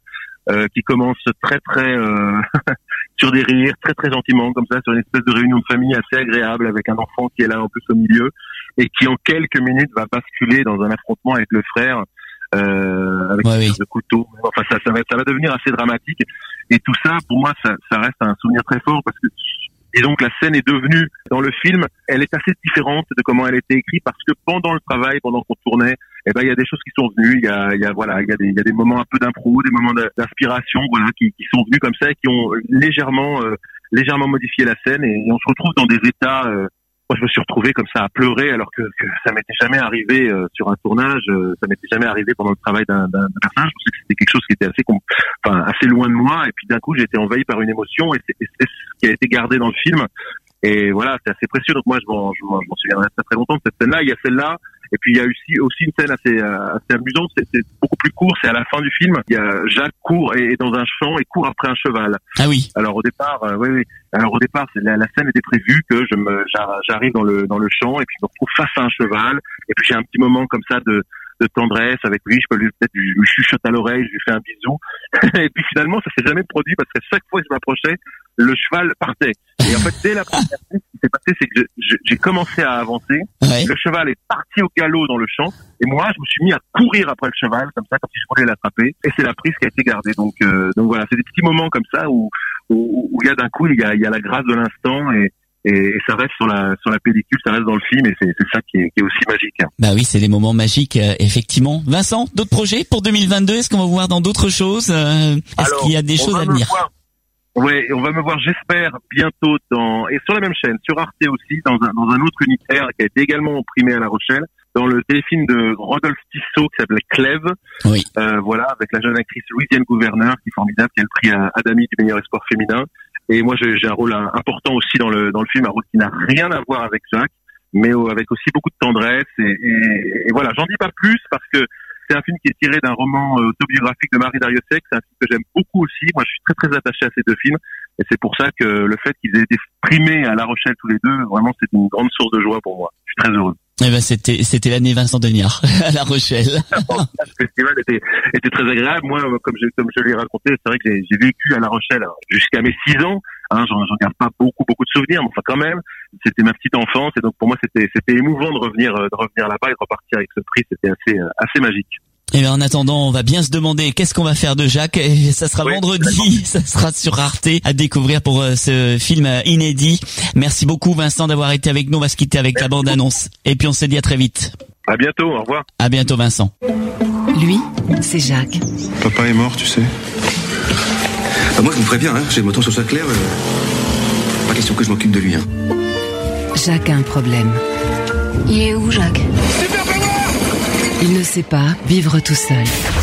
euh, qui commence très très euh, sur des rires, très très gentiment comme ça, sur une espèce de réunion de famille assez agréable avec un enfant qui est là en plus au milieu et qui en quelques minutes va basculer dans un affrontement avec le frère euh, avec ouais, une oui. de couteau. Enfin ça ça va ça va devenir assez dramatique et tout ça pour moi ça ça reste un souvenir très fort parce que disons que la scène est devenue dans le film, elle est assez différente de comment elle était écrite parce que pendant le travail, pendant qu'on tournait, eh ben il y a des choses qui sont venues, il y a il y a voilà, il y a des il y a des moments un peu d'impro, des moments d'inspiration voilà qui qui sont venus comme ça et qui ont légèrement euh, légèrement modifié la scène et, et on se retrouve dans des états euh, moi je me suis retrouvé comme ça à pleurer alors que, que ça m'était jamais arrivé euh, sur un tournage, euh, ça m'était jamais arrivé pendant le travail d'un d'un personnage, je pensais que c'était quelque chose qui était assez enfin assez loin de moi et puis d'un coup j'ai été envahi par une émotion et c'est, et c'est ce qui a été gardé dans le film et voilà c'est assez précieux donc moi je m'en je m'en, je m'en souviendrai très très longtemps de cette scène là. Il y a celle-là et puis il y a aussi aussi une scène assez assez amusante, c'est, c'est beaucoup plus court, c'est à la fin du film, il y a Jacques court et est dans un champ et court après un cheval. Ah oui. Alors au départ euh, oui oui alors au départ c'est, la, la scène était prévue que je me j'arrive dans le dans le champ et puis je me retrouve face à un cheval et puis j'ai un petit moment comme ça de de tendresse avec lui, je peux lui peut-être lui chuchote à l'oreille, je lui fais un bisou et puis finalement ça s'est jamais produit parce que chaque fois que je m'approchais le cheval partait et en fait dès la première fois ce qui s'est passé c'est que je, je, j'ai commencé à avancer, ouais. Le cheval est parti au galop dans le champ et moi je me suis mis à courir après le cheval comme ça comme si je voulais l'attraper et c'est la prise qui a été gardée donc euh, donc voilà c'est des petits moments comme ça où où, où il y a d'un coup il y a il y a la grâce de l'instant et Et, et ça reste sur la sur la pellicule, ça reste dans le film et c'est, c'est ça qui est, qui est aussi magique. Bah oui, c'est les moments magiques euh, effectivement. Vincent, d'autres projets pour deux mille vingt-deux? Est-ce qu'on va vous voir dans d'autres choses euh, Est-ce Alors, qu'il y a des choses à venir? Ouais, on va me voir, j'espère, bientôt dans et sur la même chaîne, sur Arte aussi, dans un dans un autre unitaire qui a été également primé à La Rochelle, dans le téléfilm de Rodolphe Tissot qui s'appelait Clèves. Oui. Euh, voilà, avec la jeune actrice Louisiane Gouverneur qui est formidable, qui a le prix à Adami du meilleur espoir féminin. Et moi, j'ai, j'ai un rôle important aussi dans le dans le film, un rôle qui n'a rien à voir avec Jacques, mais avec aussi beaucoup de tendresse. Et, et, et voilà, j'en dis pas plus parce que c'est un film qui est tiré d'un roman autobiographique de Marie Darrieussecq. C'est un film que j'aime beaucoup aussi. Moi, je suis très très attaché à ces deux films, et c'est pour ça que le fait qu'ils aient été primés à La Rochelle tous les deux, vraiment, c'est une grande source de joie pour moi. Je suis très heureux. Eh ben c'était c'était l'année Vincent Deniard à La Rochelle. Le festival était était très agréable. Moi, comme je comme je l'ai raconté, c'est vrai que j'ai, j'ai vécu à La Rochelle jusqu'à mes six ans. Hein, j'en, j'en garde pas beaucoup beaucoup de souvenirs, mais enfin quand même, c'était ma petite enfance et donc pour moi c'était c'était émouvant de revenir de revenir là-bas et de repartir avec ce prix. C'était assez assez magique. Et bien en attendant, on va bien se demander qu'est-ce qu'on va faire de Jacques. Et ça sera oui, vendredi, ça sera sur Arte à découvrir pour euh, ce film euh, inédit. Merci beaucoup Vincent d'avoir été avec nous. On va se quitter avec Merci la bande-annonce. Et puis on se dit à très vite. À bientôt, au revoir. À bientôt Vincent. Lui, c'est Jacques. Papa est mort, tu sais. Bah moi je me ferais bien, hein. J'ai le moton sur ça clair. Euh... Pas question que je m'occupe de lui. Hein. Jacques a un problème. Il est où Jacques ? Il ne sait pas vivre tout seul.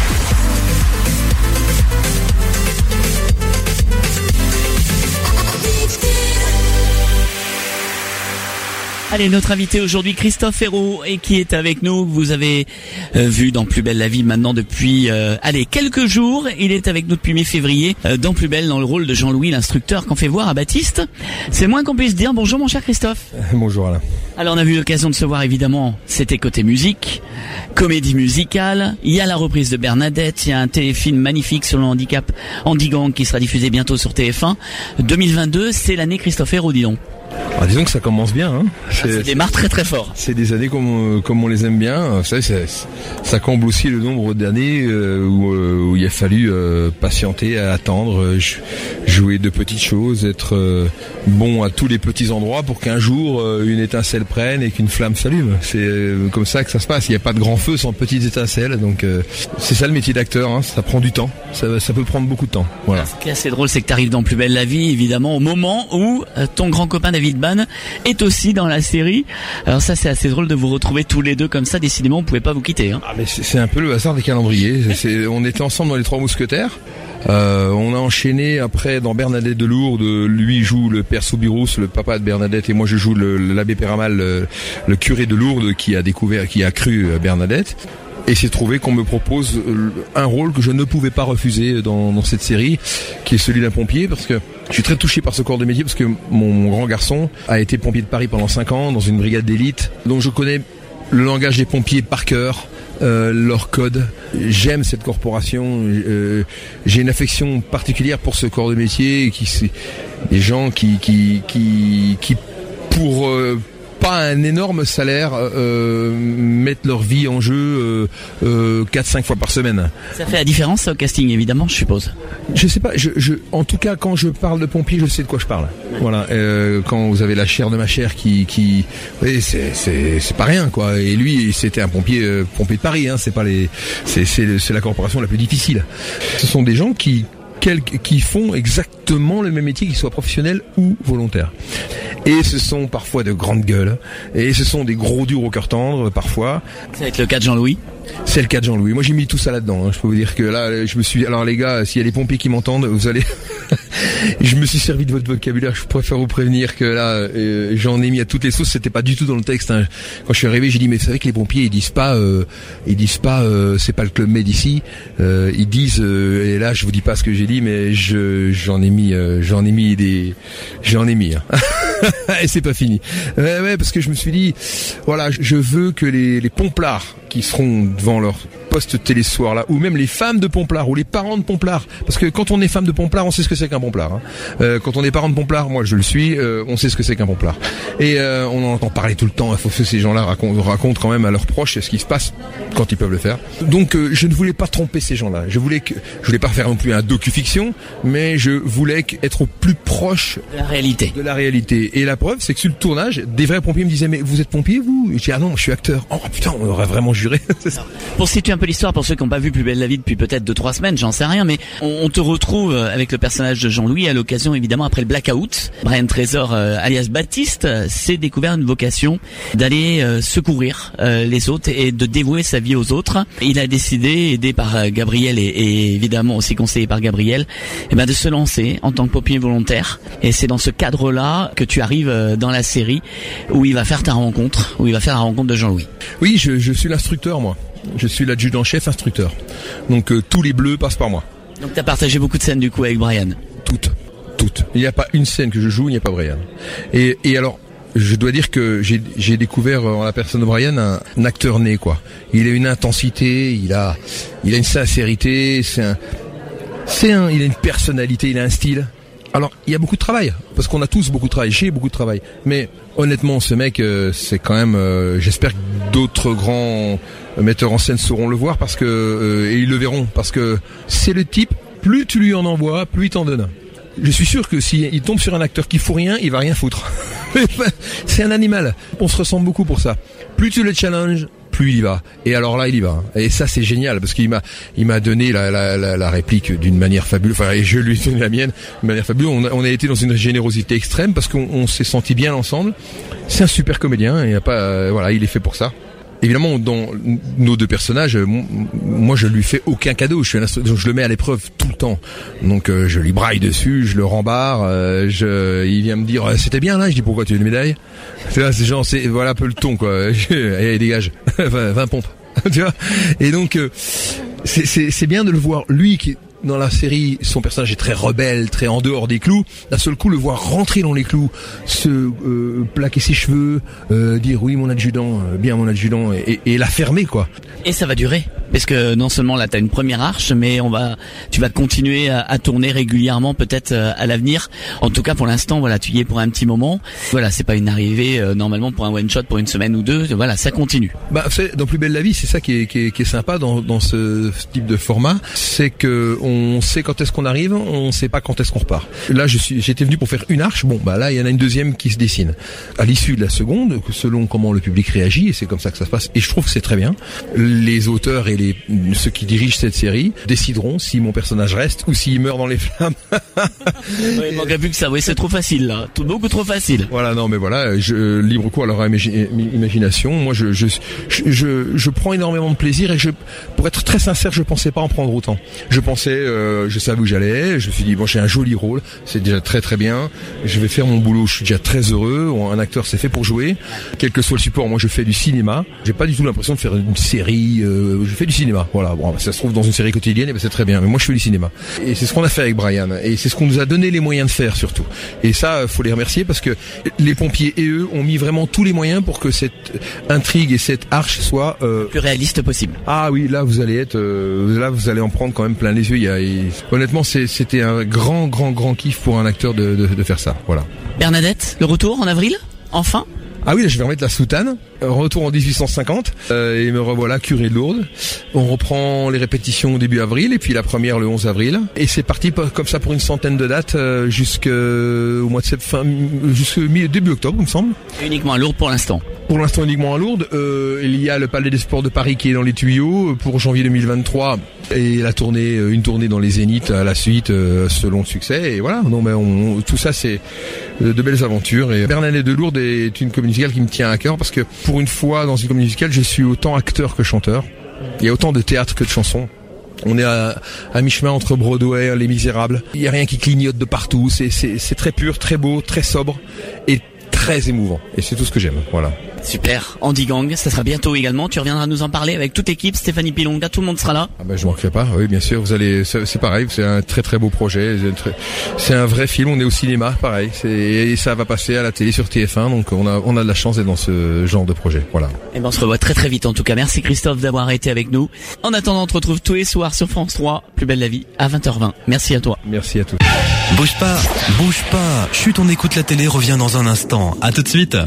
Allez, notre invité aujourd'hui, Christophe Hérault, et qui est avec nous. Vous avez euh, vu dans Plus belle la vie maintenant depuis, euh, allez, quelques jours. Il est avec nous depuis mi-février euh, dans Plus belle, dans le rôle de Jean-Louis, l'instructeur qu'on fait voir à Baptiste. C'est moins qu'on puisse dire. Bonjour mon cher Christophe. Bonjour Alain. Alors on a eu l'occasion de se voir évidemment, c'était côté musique, comédie musicale, il y a la reprise de Bernadette, il y a un téléfilm magnifique sur le handicap Handigang qui sera diffusé bientôt sur T F un. deux mille vingt-deux, c'est l'année Christophe Hérault, dis donc. Ah, disons que ça commence bien. Hein. C'est, ça démarre très très fort. C'est des années comme, comme on les aime bien. Ça, c'est, ça comble aussi le nombre d'années euh, où, euh, où il a fallu euh, patienter, attendre, euh, jouer de petites choses, être euh, bon à tous les petits endroits pour qu'un jour euh, une étincelle prenne et qu'une flamme s'allume. C'est euh, comme ça que ça se passe. Il n'y a pas de grand feu sans petites étincelles. Donc euh, c'est ça le métier d'acteur. Hein. Ça prend du temps. Ça, ça peut prendre beaucoup de temps. Voilà. Ce qui est assez drôle, c'est que tu arrives dans Plus belle la vie, évidemment, au moment où euh, ton grand copain David Bann est aussi dans la série. Alors ça, c'est assez drôle de vous retrouver tous les deux comme ça. Décidément, on pouvait pas vous quitter. Hein. Ah, mais c'est, c'est un peu le hasard des calendriers. C'est, on était ensemble dans Les Trois Mousquetaires. Euh, on a enchaîné après dans Bernadette de Lourdes. Lui joue le père Soubirous, le papa de Bernadette, et moi je joue le, l'abbé Péramal, le, le curé de Lourdes qui a découvert, qui a cru Bernadette. Et c'est trouvé qu'on me propose un rôle que je ne pouvais pas refuser dans, dans cette série, qui est celui d'un pompier, parce que je suis très touché par ce corps de métier, parce que mon, mon grand garçon a été pompier de Paris pendant cinq ans, dans une brigade d'élite, donc je connais le langage des pompiers par cœur, euh, leur code. J'aime cette corporation. Euh, j'ai une affection particulière pour ce corps de métier, qui c'est des gens qui qui qui qui pour euh, pas un énorme salaire euh, mettent leur vie en jeu euh, euh, quatre cinq fois par semaine. Ça fait la différence au casting, évidemment, je suppose. Je sais pas, je, je, en tout cas quand je parle de pompier, je sais de quoi je parle. Voilà, euh, quand vous avez la chair de ma chair qui, qui, oui, c'est c'est c'est pas rien quoi. Et lui, c'était un pompier euh, pompier de Paris, hein. C'est pas les, c'est c'est c'est la corporation la plus difficile. Ce sont des gens qui qui font exactement le même métier, qu'ils soient professionnels ou volontaires. Et ce sont parfois de grandes gueules, et ce sont des gros durs au cœur tendre parfois. Ça va être le cas de Jean-Louis. C'est le cas de Jean-Louis. Moi j'ai mis tout ça là-dedans, hein. Je peux vous dire que là je me suis... Alors les gars, s'il y a des pompiers qui m'entendent, vous allez... je me suis servi de votre vocabulaire, je préfère vous prévenir que là euh, j'en ai mis à toutes les sauces, c'était pas du tout dans le texte, hein. Quand je suis arrivé, j'ai dit mais vous savez que les pompiers ils disent pas euh, ils disent pas euh, c'est pas le Club Med ici, euh, ils disent euh, et là je vous dis pas ce que j'ai dit, mais je j'en ai mis euh, j'en ai mis des j'en ai mis hein. Et c'est pas fini. Ouais, ouais, parce que je me suis dit voilà, je veux que les les pomplards qui seront devant leur poste télé ce soir là, ou même les femmes de Pomplard ou les parents de Pomplard, parce que quand on est femme de Pomplard, on sait ce que c'est qu'un Pomplard, hein. Euh, quand on est parent de Pomplard, moi je le suis, euh, on sait ce que c'est qu'un Pomplard. Et euh, on en entend parler tout le temps. Il faut que ces gens-là racontent, racontent quand même à leurs proches ce qui se passe quand ils peuvent le faire. Donc euh, je ne voulais pas tromper ces gens-là. Je voulais que, je voulais pas faire non plus un docu-fiction, mais je voulais être au plus proche de la réalité. De la réalité. Et la preuve, c'est que sur le tournage, des vrais pompiers me disaient mais vous êtes pompier vous? Et je dis ah non, je suis acteur. Oh putain, on aurait vraiment juré. C'est ça. Pour situer un peu l'histoire, pour ceux qui n'ont pas vu Plus belle la vie depuis peut-être deux trois semaines, j'en sais rien, mais on, on te retrouve avec le personnage de Jean-Louis à l'occasion évidemment après le blackout. Brian Trésor euh, alias Baptiste euh, s'est découvert une vocation d'aller euh, secourir euh, les autres et de dévouer sa vie aux autres. Il a décidé, aidé par euh, Gabriel et, et évidemment aussi conseillé par Gabriel, eh ben de se lancer en tant que pompier volontaire. Et c'est dans ce cadre-là que tu arrives euh, dans la série où il va faire ta rencontre, où il va faire la rencontre de Jean-Louis. Oui, je, je suis l'instructeur moi. Je suis l'adjudant-chef instructeur. Donc euh, tous les bleus passent par moi. Donc t'as partagé beaucoup de scènes du coup avec Brian. Toutes, toutes. Il n'y a pas une scène que je joue, il n'y a pas Brian. Et, et alors, je dois dire que j'ai, j'ai découvert en la personne de Brian un, un acteur né quoi. Il a une intensité, il a, il a une sincérité, c'est un, c'est un, il a une personnalité, il a un style. Alors, il y a beaucoup de travail, parce qu'on a tous beaucoup de travail, j'ai beaucoup de travail. Mais honnêtement, ce mec, euh, c'est quand même, euh, j'espère que d'autres grands metteurs en scène sauront le voir, parce que euh, et ils le verront, parce que c'est le type, plus tu lui en envoies, plus il t'en donne. Je suis sûr que s'il tombe sur un acteur qui fout rien, il va rien foutre. C'est un animal. On se ressemble beaucoup pour ça. Plus tu le challenges, plus il y va. Et alors là, il y va. Et ça, c'est génial parce qu'il m'a, il m'a donné la, la, la, la réplique d'une manière fabuleuse. Enfin, et je lui ai donné la mienne d'une manière fabuleuse. On a, on a été dans une générosité extrême parce qu'on on s'est senti bien ensemble. C'est un super comédien. Il y a pas, euh, voilà, il est fait pour ça. Évidemment, dans nos deux personnages, moi je lui fais aucun cadeau. Je suis un instru- je le mets à l'épreuve tout le temps. Donc euh, je lui braille dessus, je le rembarre. Euh, je, il vient me dire c'était bien là. Je dis pourquoi tu as une médaille. Tu vois, c'est genre c'est voilà un peu le ton quoi. Allez dégage, vingt pompes. Tu vois. Et donc euh, c'est, c'est c'est bien de le voir lui qui dans la série, son personnage est très rebelle, très en dehors des clous. D'un seul coup, le voir rentrer dans les clous, se euh, plaquer ses cheveux, euh, dire oui mon adjudant, euh, bien mon adjudant, et, et, et la fermer quoi. Et ça va durer, parce que non seulement là t'as une première arche, mais on va, tu vas continuer à, à tourner régulièrement peut-être euh, à l'avenir. En tout cas pour l'instant, voilà, tu y es pour un petit moment. Voilà, c'est pas une arrivée euh, normalement pour un one shot pour une semaine ou deux. Voilà, ça continue. Bah, c'est, dans Plus belle la vie, c'est ça qui est, qui est, qui est sympa dans, dans ce type de format, c'est que on sait quand est-ce qu'on arrive, on sait pas quand est-ce qu'on repart. Là, je suis, j'étais venu pour faire une arche. Bon, bah là, il y en a une deuxième qui se dessine. À l'issue de la seconde, selon comment le public réagit, et c'est comme ça que ça se passe. Et je trouve que c'est très bien. Les auteurs et les ceux qui dirigent cette série décideront si mon personnage reste ou s'il meurt dans les flammes. Ouais, il manquerait plus que ça. Oui, c'est trop facile là, tout beaucoup trop facile. Voilà, non, mais voilà, je, libre cours à leur imagi- imagination. Moi, je, je, je, je, je prends énormément de plaisir et je, pour être très sincère, je pensais pas en prendre autant. Je pensais, euh, je savais où j'allais. Je me suis dit bon, j'ai un joli rôle, c'est déjà très très bien. Je vais faire mon boulot. Je suis déjà très heureux. Un acteur, c'est fait pour jouer, quel que soit le support. Moi, je fais du cinéma. J'ai pas du tout l'impression de faire une série. Euh, je fais fait du cinéma. Voilà, bon, ça se trouve dans une série quotidienne, et ben c'est très bien. Mais moi, je fais du cinéma. Et c'est ce qu'on a fait avec Brian. Et c'est ce qu'on nous a donné les moyens de faire, surtout. Et ça, faut les remercier parce que les pompiers et eux ont mis vraiment tous les moyens pour que cette intrigue et cette arche soient euh... plus réaliste possible. Ah oui, là, vous allez être, euh, là, vous allez en prendre quand même plein les yeux. Il y a, il... Honnêtement, c'est, c'était un grand, grand, grand kiff pour un acteur de, de, de faire ça. Voilà. Bernadette, le retour en avril, enfin. Ah oui, là, je vais remettre la soutane. Retour en dix-huit cent cinquante euh, et me revoilà curé de Lourdes. On reprend les répétitions au début avril et puis la première le onze avril. Et c'est parti comme ça pour une centaine de dates euh, jusqu'au mois de septembre, jusqu'au début octobre, il me semble. Et uniquement à Lourdes pour l'instant. Pour l'instant uniquement à Lourdes. Euh, il y a le Palais des Sports de Paris qui est dans les tuyaux pour janvier deux mille vingt-trois et la tournée, une tournée dans les Zéniths à la suite euh, selon le succès. Et voilà. Non, mais on, tout ça c'est de belles aventures. Et Bernadette de Lourdes est une comédie musicale qui me tient à cœur parce que pour une fois dans une comédie musicale, je suis autant acteur que chanteur. Il y a autant de théâtre que de chansons. On est à, à mi-chemin entre Broadway, Les Misérables. Il y a rien qui clignote de partout. C'est, c'est, c'est très pur, très beau, très sobre et très émouvant. Et c'est tout ce que j'aime. Voilà. Super. Andy Gang, ça sera bientôt également. Tu reviendras nous en parler avec toute l'équipe. Stéphanie Pilonga, tout le monde sera là. Ah ben je manquerai pas. Oui, bien sûr. Vous allez. C'est, c'est pareil. C'est un très très beau projet. C'est, très, c'est un vrai film. On est au cinéma, pareil. C'est, et ça va passer à la télé sur T F un. Donc on a on a de la chance d'être dans ce genre de projet. Voilà. Et ben on se revoit très très vite. En tout cas, merci Christophe d'avoir été avec nous. En attendant, on te retrouve tous les soirs sur France trois. Plus belle la vie à vingt heures vingt. Merci à toi. Merci à tous. Bouge pas, bouge pas. Chut, on écoute la télé. Revient dans un instant. À tout de suite.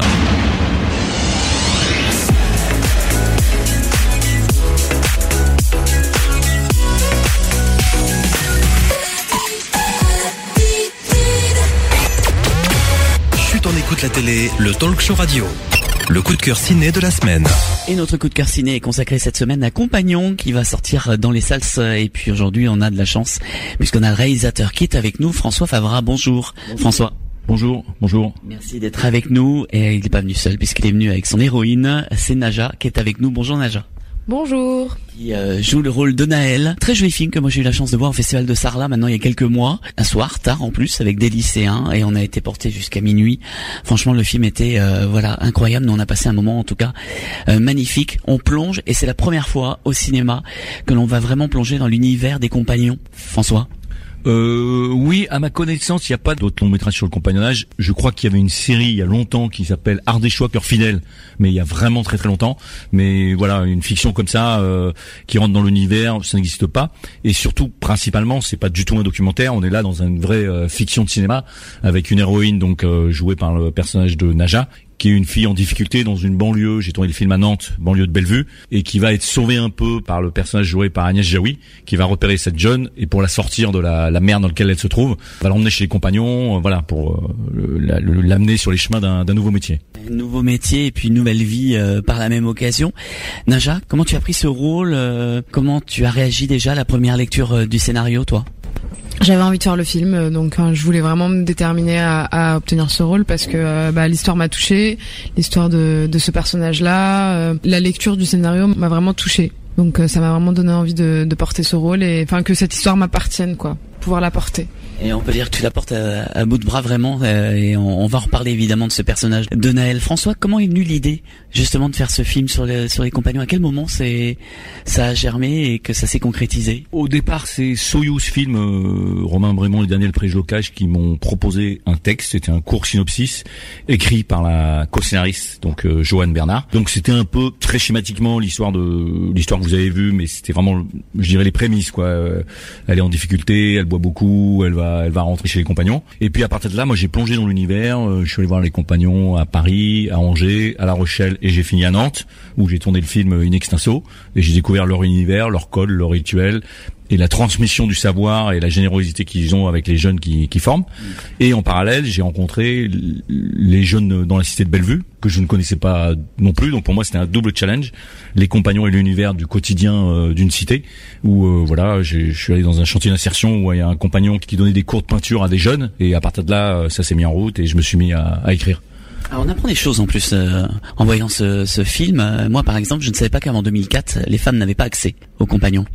Écoute la télé, le talk show radio. Le coup de cœur ciné de la semaine. Et notre coup de cœur ciné est consacré cette semaine à Compagnon qui va sortir dans les salles. Et puis aujourd'hui, on a de la chance puisqu'on a le réalisateur qui est avec nous, François Favra. Bonjour, bonjour. François. Bonjour, bonjour. Merci d'être avec nous. Et il n'est pas venu seul puisqu'il est venu avec son héroïne. C'est Naja qui est avec nous. Bonjour Naja. Bonjour. Qui euh, joue le rôle de Naël. Très joli film que moi j'ai eu la chance de voir au Festival de Sarlat maintenant il y a quelques mois. Un soir, tard en plus, avec des lycéens et on a été porté jusqu'à minuit. Franchement, le film était euh, voilà incroyable. Nous on a passé un moment en tout cas euh, magnifique. On plonge et c'est la première fois au cinéma que l'on va vraiment plonger dans l'univers des Compagnons. François. Euh, oui, à ma connaissance, il n'y a pas d'autres longs métrages sur le compagnonnage. Je crois qu'il y avait une série il y a longtemps qui s'appelle Ardéchois cœur fidèle, mais il y a vraiment très très longtemps. Mais voilà, une fiction comme ça euh, qui rentre dans l'univers, ça n'existe pas. Et surtout, principalement, c'est pas du tout un documentaire. On est là dans une vraie euh, fiction de cinéma avec une héroïne donc euh, jouée par le personnage de Naja, qui est une fille en difficulté dans une banlieue, j'ai tourné le film à Nantes, banlieue de Bellevue, et qui va être sauvée un peu par le personnage joué par Agnès Jaoui, qui va repérer cette jeune, et pour la sortir de la, la merde dans laquelle elle se trouve, va l'emmener chez les compagnons, euh, voilà, pour euh, la, l'amener sur les chemins d'un, d'un nouveau métier. Un nouveau métier et puis une nouvelle vie euh, par la même occasion. Naja, comment tu as pris ce rôle euh, Comment tu as réagi déjà à la première lecture euh, du scénario, toi ? J'avais envie de faire le film, donc euh, je voulais vraiment me déterminer à, à obtenir ce rôle parce que euh, bah, l'histoire m'a touchée, l'histoire de, de ce personnage-là, euh, la lecture du scénario m'a vraiment touchée. Donc euh, ça m'a vraiment donné envie de, de porter ce rôle et enfin que cette histoire m'appartienne, quoi, pouvoir la porter. Et on peut dire que tu la portes à, à bout de bras vraiment, euh, et on, on va reparler évidemment de ce personnage de Naël. François, comment est venue l'idée justement de faire ce film sur les, sur les compagnons ? À quel moment c'est ça a germé et que ça s'est concrétisé ? Au départ, c'est Soyouz Film, euh, Romain Brémond et Daniel Préjlocage qui m'ont proposé un texte. C'était un court synopsis écrit par la co-scénariste, donc euh, Joanne Bernard. Donc c'était un peu très schématiquement l'histoire de l'histoire que vous avez vue, mais c'était vraiment, je dirais, les prémices, quoi. Euh, elle est en difficulté, elle boit beaucoup, elle va elle va rentrer chez les compagnons. Et puis à partir de là, moi j'ai plongé dans l'univers. Euh, je suis allé voir les compagnons à Paris, à Angers, à La Rochelle, et j'ai fini à Nantes où j'ai tourné le film In Extenso. Et j'ai découvert leur univers, leur code, leur rituel, et la transmission du savoir et la générosité qu'ils ont avec les jeunes qui, qui forment. Et en parallèle, j'ai rencontré les jeunes dans la cité de Bellevue, que je ne connaissais pas non plus. Donc pour moi, c'était un double challenge. Les compagnons et l'univers du quotidien euh, d'une cité, où euh, voilà, j'ai, je suis allé dans un chantier d'insertion où il y a un compagnon qui donnait des cours de peinture à des jeunes. Et à partir de là, ça s'est mis en route et je me suis mis à, à écrire. Alors on apprend des choses en plus euh, en voyant ce, ce film. Euh, moi par exemple, je ne savais pas qu'avant deux mille quatre, les femmes n'avaient pas accès aux compagnons.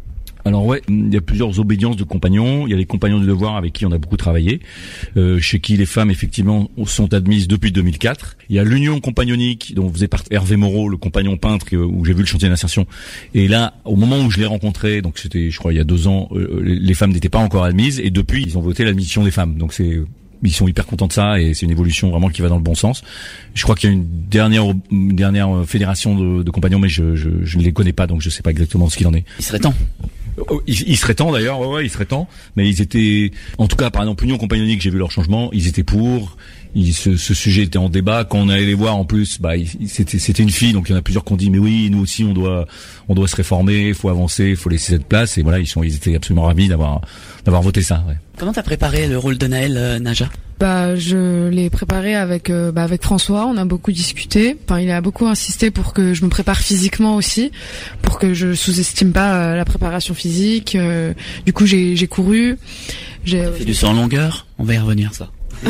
Alors ouais, il y a plusieurs obédiences de compagnons. Il y a les compagnons du devoir avec qui on a beaucoup travaillé, euh, chez qui les femmes effectivement sont admises depuis deux mille quatre. Il y a l'union compagnonique dont faisait partie Hervé Moreau, le compagnon peintre où j'ai vu le chantier d'insertion. Et là, au moment où je l'ai rencontré, donc c'était je crois il y a deux ans, euh, les femmes n'étaient pas encore admises et depuis ils ont voté l'admission des femmes. Donc c'est ils sont hyper contents de ça et c'est une évolution vraiment qui va dans le bon sens. Je crois qu'il y a une dernière une dernière fédération de, de compagnons, mais je, je je ne les connais pas, donc je sais pas exactement ce qu'il en est. Il serait temps. Il, il serait temps d'ailleurs, ouais, ouais, il serait temps. Mais ils étaient, en tout cas, par exemple, Union Compagnonique, j'ai vu leur changement. Ils étaient pour. Ils, ce, ce sujet était en débat. Quand on allait les voir, en plus, bah, il, c'était, c'était une fille, donc il y en a plusieurs qui ont dit, mais oui, nous aussi, on doit, on doit se réformer, il faut avancer, il faut laisser cette place. Et voilà, ils sont, ils étaient absolument ravis d'avoir, d'avoir voté ça. Ouais. Comment t'as préparé le rôle de Naël, euh, Naja? Bah, je l'ai préparé avec euh, bah, avec François. On a beaucoup discuté. Enfin, il a beaucoup insisté pour que je me prépare physiquement aussi, pour que je sous-estime pas euh, la préparation physique. Euh, du coup, j'ai j'ai couru. J'ai T'as fait du saut en longueur. On va y revenir ça.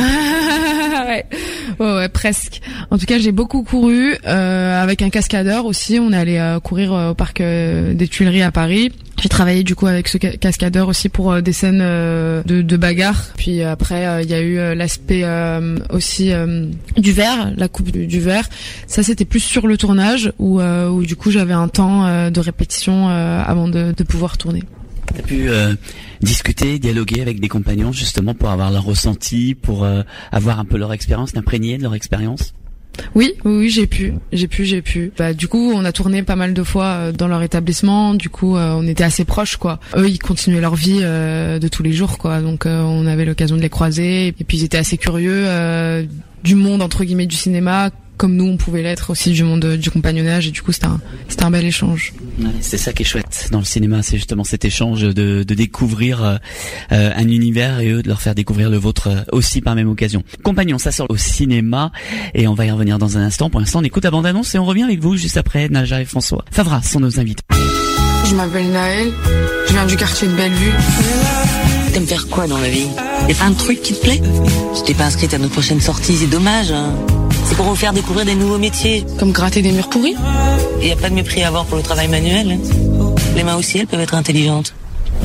ouais. ouais, ouais, presque. En tout cas, j'ai beaucoup couru euh, avec un cascadeur aussi. On est allé euh, courir euh, au parc euh, des Tuileries à Paris. J'ai travaillé du coup avec ce ca- cascadeur aussi pour euh, des scènes euh, de, de bagarre. Puis après, il euh, y a eu euh, l'aspect euh, aussi euh, du verre, la coupe du, du verre. Ça, c'était plus sur le tournage où, euh, où du coup, j'avais un temps euh, de répétition euh, avant de, de pouvoir tourner. T'as pu euh, discuter, dialoguer avec des compagnons justement pour avoir leur ressenti, pour euh, avoir un peu leur expérience, t'imprégner de leur expérience? Oui, oui, oui, j'ai pu, j'ai pu, j'ai pu. Bah, du coup, on a tourné pas mal de fois euh, dans leur établissement. Du coup, euh, on était assez proches, quoi. Eux, ils continuaient leur vie euh, de tous les jours, quoi. Donc, euh, on avait l'occasion de les croiser. Et puis, ils étaient assez curieux euh, du monde entre guillemets du cinéma, comme nous, on pouvait l'être aussi du monde du compagnonnage. Et du coup, c'était un, c'était un bel échange. Ouais, c'est ça qui est chouette dans le cinéma, c'est justement cet échange de, de découvrir euh, un univers et eux de leur faire découvrir le vôtre euh, aussi par même occasion. Compagnons, ça sort au cinéma et on va y revenir dans un instant. Pour l'instant, on écoute la bande-annonce et on revient avec vous juste après. Naja et François Favra sont nos invités. Je m'appelle Naël, je viens du quartier de Bellevue. T'aimes faire quoi dans la vie? Y'a pas un truc qui te plaît? Je t'ai pas inscrite à notre prochaine sortie, c'est dommage. Hein. C'est pour vous faire découvrir des nouveaux métiers. Comme gratter des murs pourris? Et y a pas de mépris à avoir pour le travail manuel. Les mains aussi, elles peuvent être intelligentes.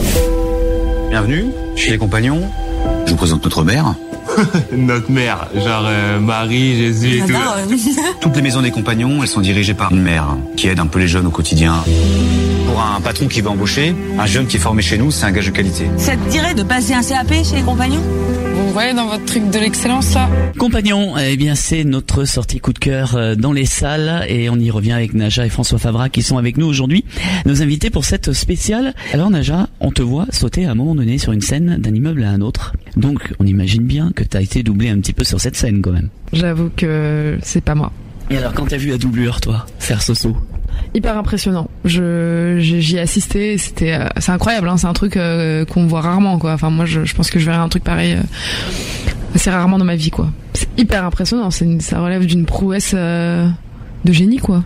Bienvenue chez les compagnons. Je vous présente notre mère. Notre mère, genre euh, Marie, Jésus et tout. Toutes les maisons des compagnons, elles sont dirigées par une mère qui aide un peu les jeunes au quotidien. Pour un patron qui va embaucher, un jeune qui est formé chez nous, c'est un gage de qualité. Ça te dirait de passer un C A P chez les compagnons? Vous voyez dans votre truc de l'excellence là? Compagnons, eh bien c'est notre sortie coup de cœur dans les salles et on y revient avec Naja et François Favra qui sont avec nous aujourd'hui, nos invités pour cette spéciale. Alors Naja, on te voit sauter à un moment donné sur une scène d'un immeuble à un autre. Donc on imagine bien que t'as été doublé un petit peu sur cette scène quand même. J'avoue que c'est pas moi. Et alors quand t'as vu la doublure toi faire ce saut? Hyper impressionnant. Je j'y ai assisté, c'était euh, c'est incroyable hein, c'est un truc euh, qu'on voit rarement quoi. Enfin moi je, je pense que je verrai un truc pareil euh, assez rarement dans ma vie quoi. C'est hyper impressionnant, c'est une, ça relève d'une prouesse euh, de génie quoi.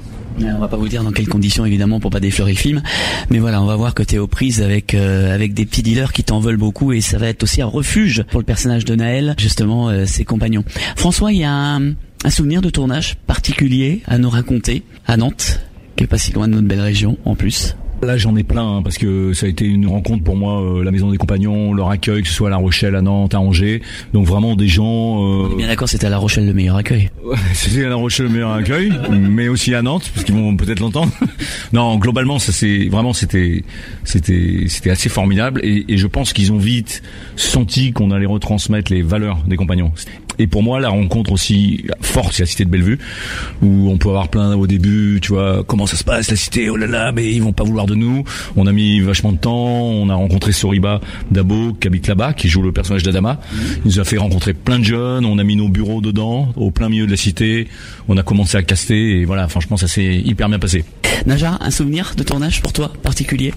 On va pas vous dire dans quelles conditions évidemment pour pas déflorer le film, mais voilà, on va voir que t'es aux prises avec euh, avec des petits dealers qui t'en veulent beaucoup et ça va être aussi un refuge pour le personnage de Naël, justement euh, ses compagnons. François, il y a un, un souvenir de tournage particulier à nous raconter à Nantes, qui est pas si loin de notre belle région en plus. Là j'en ai plein hein, parce que ça a été une rencontre pour moi, euh, la Maison des Compagnons, leur accueil, que ce soit à La Rochelle, à Nantes, à Angers, donc vraiment des gens... Euh... On est bien d'accord, c'était à La Rochelle le meilleur accueil. C'était à La Rochelle le meilleur accueil, mais aussi à Nantes, parce qu'ils vont peut-être l'entendre. Non, globalement ça c'est vraiment c'était c'était c'était assez formidable et, et je pense qu'ils ont vite senti qu'on allait retransmettre les valeurs des compagnons. Et pour moi, la rencontre aussi forte, c'est la cité de Bellevue, où on peut avoir plein au début, tu vois, comment ça se passe la cité, oh là là, mais ils vont pas vouloir de nous. On a mis vachement de temps, on a rencontré Soriba Dabo, qui habite là-bas, qui joue le personnage d'Adama. Il nous a fait rencontrer plein de jeunes, on a mis nos bureaux dedans, au plein milieu de la cité, on a commencé à caster, et voilà, franchement, ça s'est hyper bien passé. Naja, un souvenir de tournage pour toi, particulier?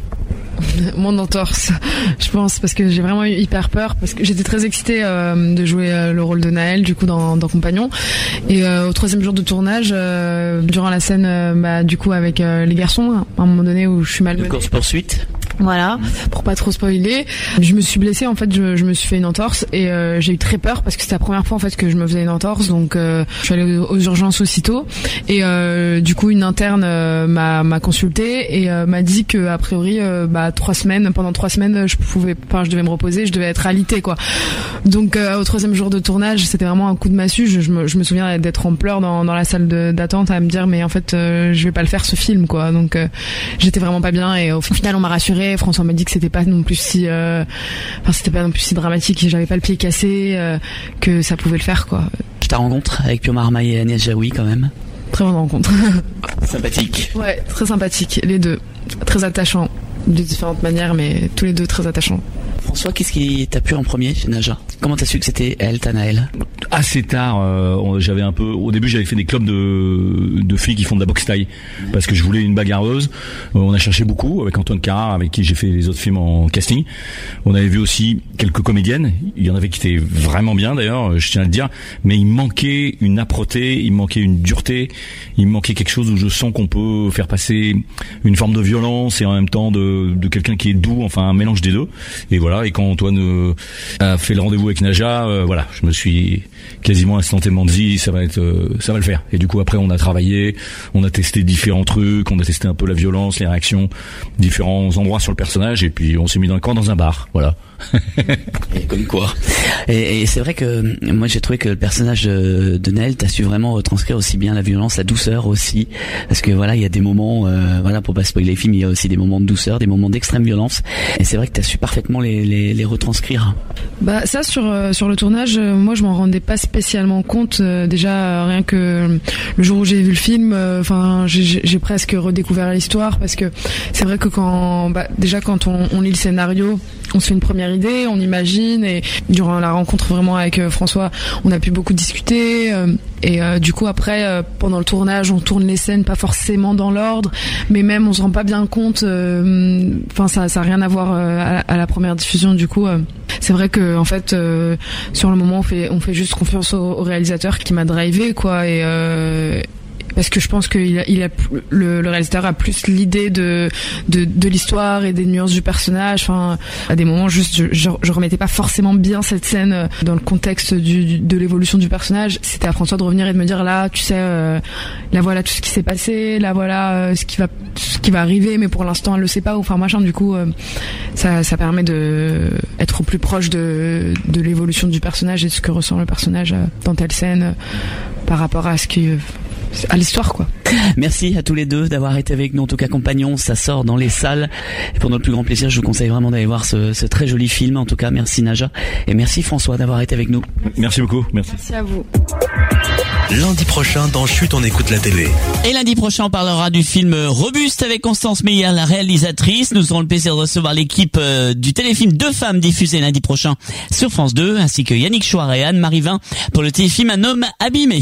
Mon entorse, je pense, parce que j'ai vraiment eu hyper peur, parce que j'étais très excitée euh, de jouer euh, le rôle de Naël, du coup, dans, dans Compagnon. Et euh, au troisième jour de tournage, euh, durant la scène, euh, bah, du coup, avec euh, les garçons, à un moment donné où je suis malmenée. De course poursuite. Voilà, pour pas trop spoiler. Je me suis blessée, en fait, je, je me suis fait une entorse et euh, j'ai eu très peur parce que c'était la première fois en fait que je me faisais une entorse, donc euh, je suis allée aux, aux urgences aussitôt et euh, du coup une interne euh, m'a m'a consultée et euh, m'a dit que a priori euh, bah trois semaines, pendant trois semaines je pouvais, enfin je devais me reposer, je devais être alitée quoi. Donc euh, au troisième jour de tournage, c'était vraiment un coup de massue. Je, je, me, je me souviens d'être en pleurs dans, dans la salle de, d'attente à me dire mais en fait euh, je vais pas le faire ce film quoi. Donc euh, j'étais vraiment pas bien et au final on m'a rassurée. François m'a dit que c'était pas non plus si, euh, enfin c'était pas non plus si dramatique, que j'avais pas le pied cassé, euh, que ça pouvait le faire quoi. Ta rencontre avec Pio Marmaille et Agnès Jaoui quand même. Très bonne rencontre. Sympathique. Ouais, très sympathique, les deux, très attachants, de différentes manières, mais tous les deux très attachants. François, qu'est-ce qui t'a plu en premier chez Naja? Comment t'as su que c'était elle, ta Naël? Assez tard, euh, j'avais un peu. Au début, j'avais fait des clubs de de filles qui font de la boxe thaï parce que je voulais une bagarreuse. Euh, on a cherché beaucoup avec Antoine Carrard, avec qui j'ai fait les autres films en casting. On avait vu aussi quelques comédiennes. Il y en avait qui étaient vraiment bien d'ailleurs, je tiens à le dire. Mais il manquait une âpreté, il manquait une dureté, il manquait quelque chose où je sens qu'on peut faire passer une forme de violence et en même temps de de quelqu'un qui est doux, enfin un mélange des deux. Et voilà. Et quand Antoine euh, a fait le rendez-vous avec Naja, euh, voilà, je me suis quasiment instantanément dit ça va être, euh, ça va le faire. Et du coup après on a travaillé, on a testé différents trucs, on a testé un peu la violence, les réactions, différents endroits sur le personnage, et puis on s'est mis dans le camp dans un bar, voilà. Et comme quoi. Et, et c'est vrai que moi j'ai trouvé que le personnage de, de Naël, t'as su vraiment retranscrire aussi bien la violence, la douceur aussi, parce que voilà il y a des moments, euh, voilà pour pas spoiler les films, il y a aussi des moments de douceur, des moments d'extrême violence, et c'est vrai que t'as su parfaitement les, les, les retranscrire. Bah ça sur euh, sur le tournage, euh, moi je m'en rendais pas spécialement compte. Euh, déjà euh, rien que euh, le jour où j'ai vu le film, enfin euh, j'ai, j'ai presque redécouvert l'histoire parce que c'est vrai que quand bah, déjà quand on, on lit le scénario, on se fait une première idée, on imagine, et durant la rencontre vraiment avec euh, François, on a pu beaucoup discuter euh, et euh, du coup après euh, pendant le tournage, on tourne les scènes pas forcément dans l'ordre, mais même on se rend pas bien compte. Enfin euh, ça ça a rien à voir euh, à, à la première diffusion. Du coup, euh, c'est vrai que en fait euh, sur le moment on fait on fait juste confiance au, au réalisateur qui m'a drivé quoi, et euh, parce que je pense que il a, il a le, le réalisateur a plus l'idée de de, de l'histoire et des nuances du personnage. Enfin, à des moments, juste je, je, je remettais pas forcément bien cette scène dans le contexte du, du de l'évolution du personnage. C'était à François de revenir et de me dire là, tu sais, euh, là voilà tout ce qui s'est passé, là voilà euh, ce qui va ce qui va arriver, mais pour l'instant elle le sait pas. Ou enfin machin. Du coup, euh, ça ça permet de être au plus proche de de l'évolution du personnage et de ce que ressent le personnage dans telle scène euh, par rapport à ce qui à l'histoire quoi. Merci à tous les deux d'avoir été avec nous. En tout cas, Compagnons, ça sort dans les salles. Et pour notre plus grand plaisir, je vous conseille vraiment d'aller voir ce, ce très joli film. En tout cas, merci Naja et merci François d'avoir été avec nous. Merci beaucoup. Merci. Merci à vous. Lundi prochain, dans Chut, on écoute la télé. Et lundi prochain, on parlera du film Robuste avec Constance Meyer, la réalisatrice. Nous aurons le plaisir de recevoir l'équipe du téléfilm Deux femmes diffusé lundi prochain sur France deux, ainsi que Yannick Chouard et Anne-Marie Vin pour le téléfilm Un homme abîmé.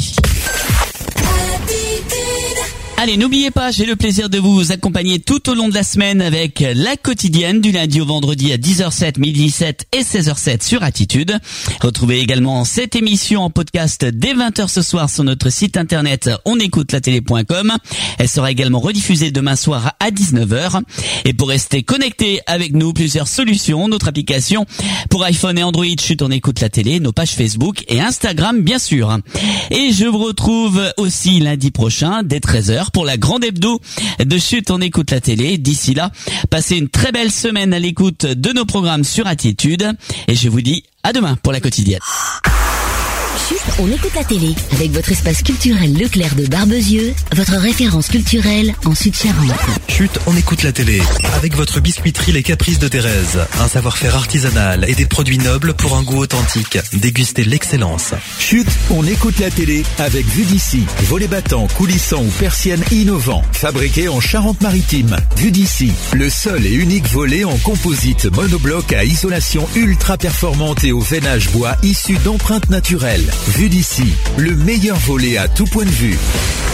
Allez, n'oubliez pas, j'ai le plaisir de vous accompagner tout au long de la semaine avec la quotidienne du lundi au vendredi à dix heures sept, midi sept et seize heures sept sur Attitude. Retrouvez également cette émission en podcast dès vingt heures ce soir sur notre site internet onécoutelatélé point com. Elle sera également rediffusée demain soir à dix-neuf heures. Et pour rester connecté avec nous, plusieurs solutions, notre application pour iPhone et Android, Chut, on écoute la télé, nos pages Facebook et Instagram bien sûr. Et je vous retrouve aussi lundi prochain dès treize heures pour la grande hebdo de Chut, on écoute la télé. D'ici là, passez une très belle semaine à l'écoute de nos programmes sur Attitude. Et je vous dis à demain pour la quotidienne. Chut, on écoute la télé avec votre espace culturel Leclerc de Barbezieux, votre référence culturelle en Sud-Charente. Chut, on écoute la télé avec votre biscuiterie Les Caprices de Thérèse. Un savoir-faire artisanal et des produits nobles pour un goût authentique. Dégustez l'excellence. Chut, on écoute la télé avec Vue d'ici. Volets battants, coulissants ou persiennes innovants. Fabriqués en Charente-Maritime. Vue d'ici, le seul et unique volet en composite monobloc à isolation ultra performante et au veinage bois issu d'empreintes naturelles. Vue d'ici, le meilleur volet à tout point de vue.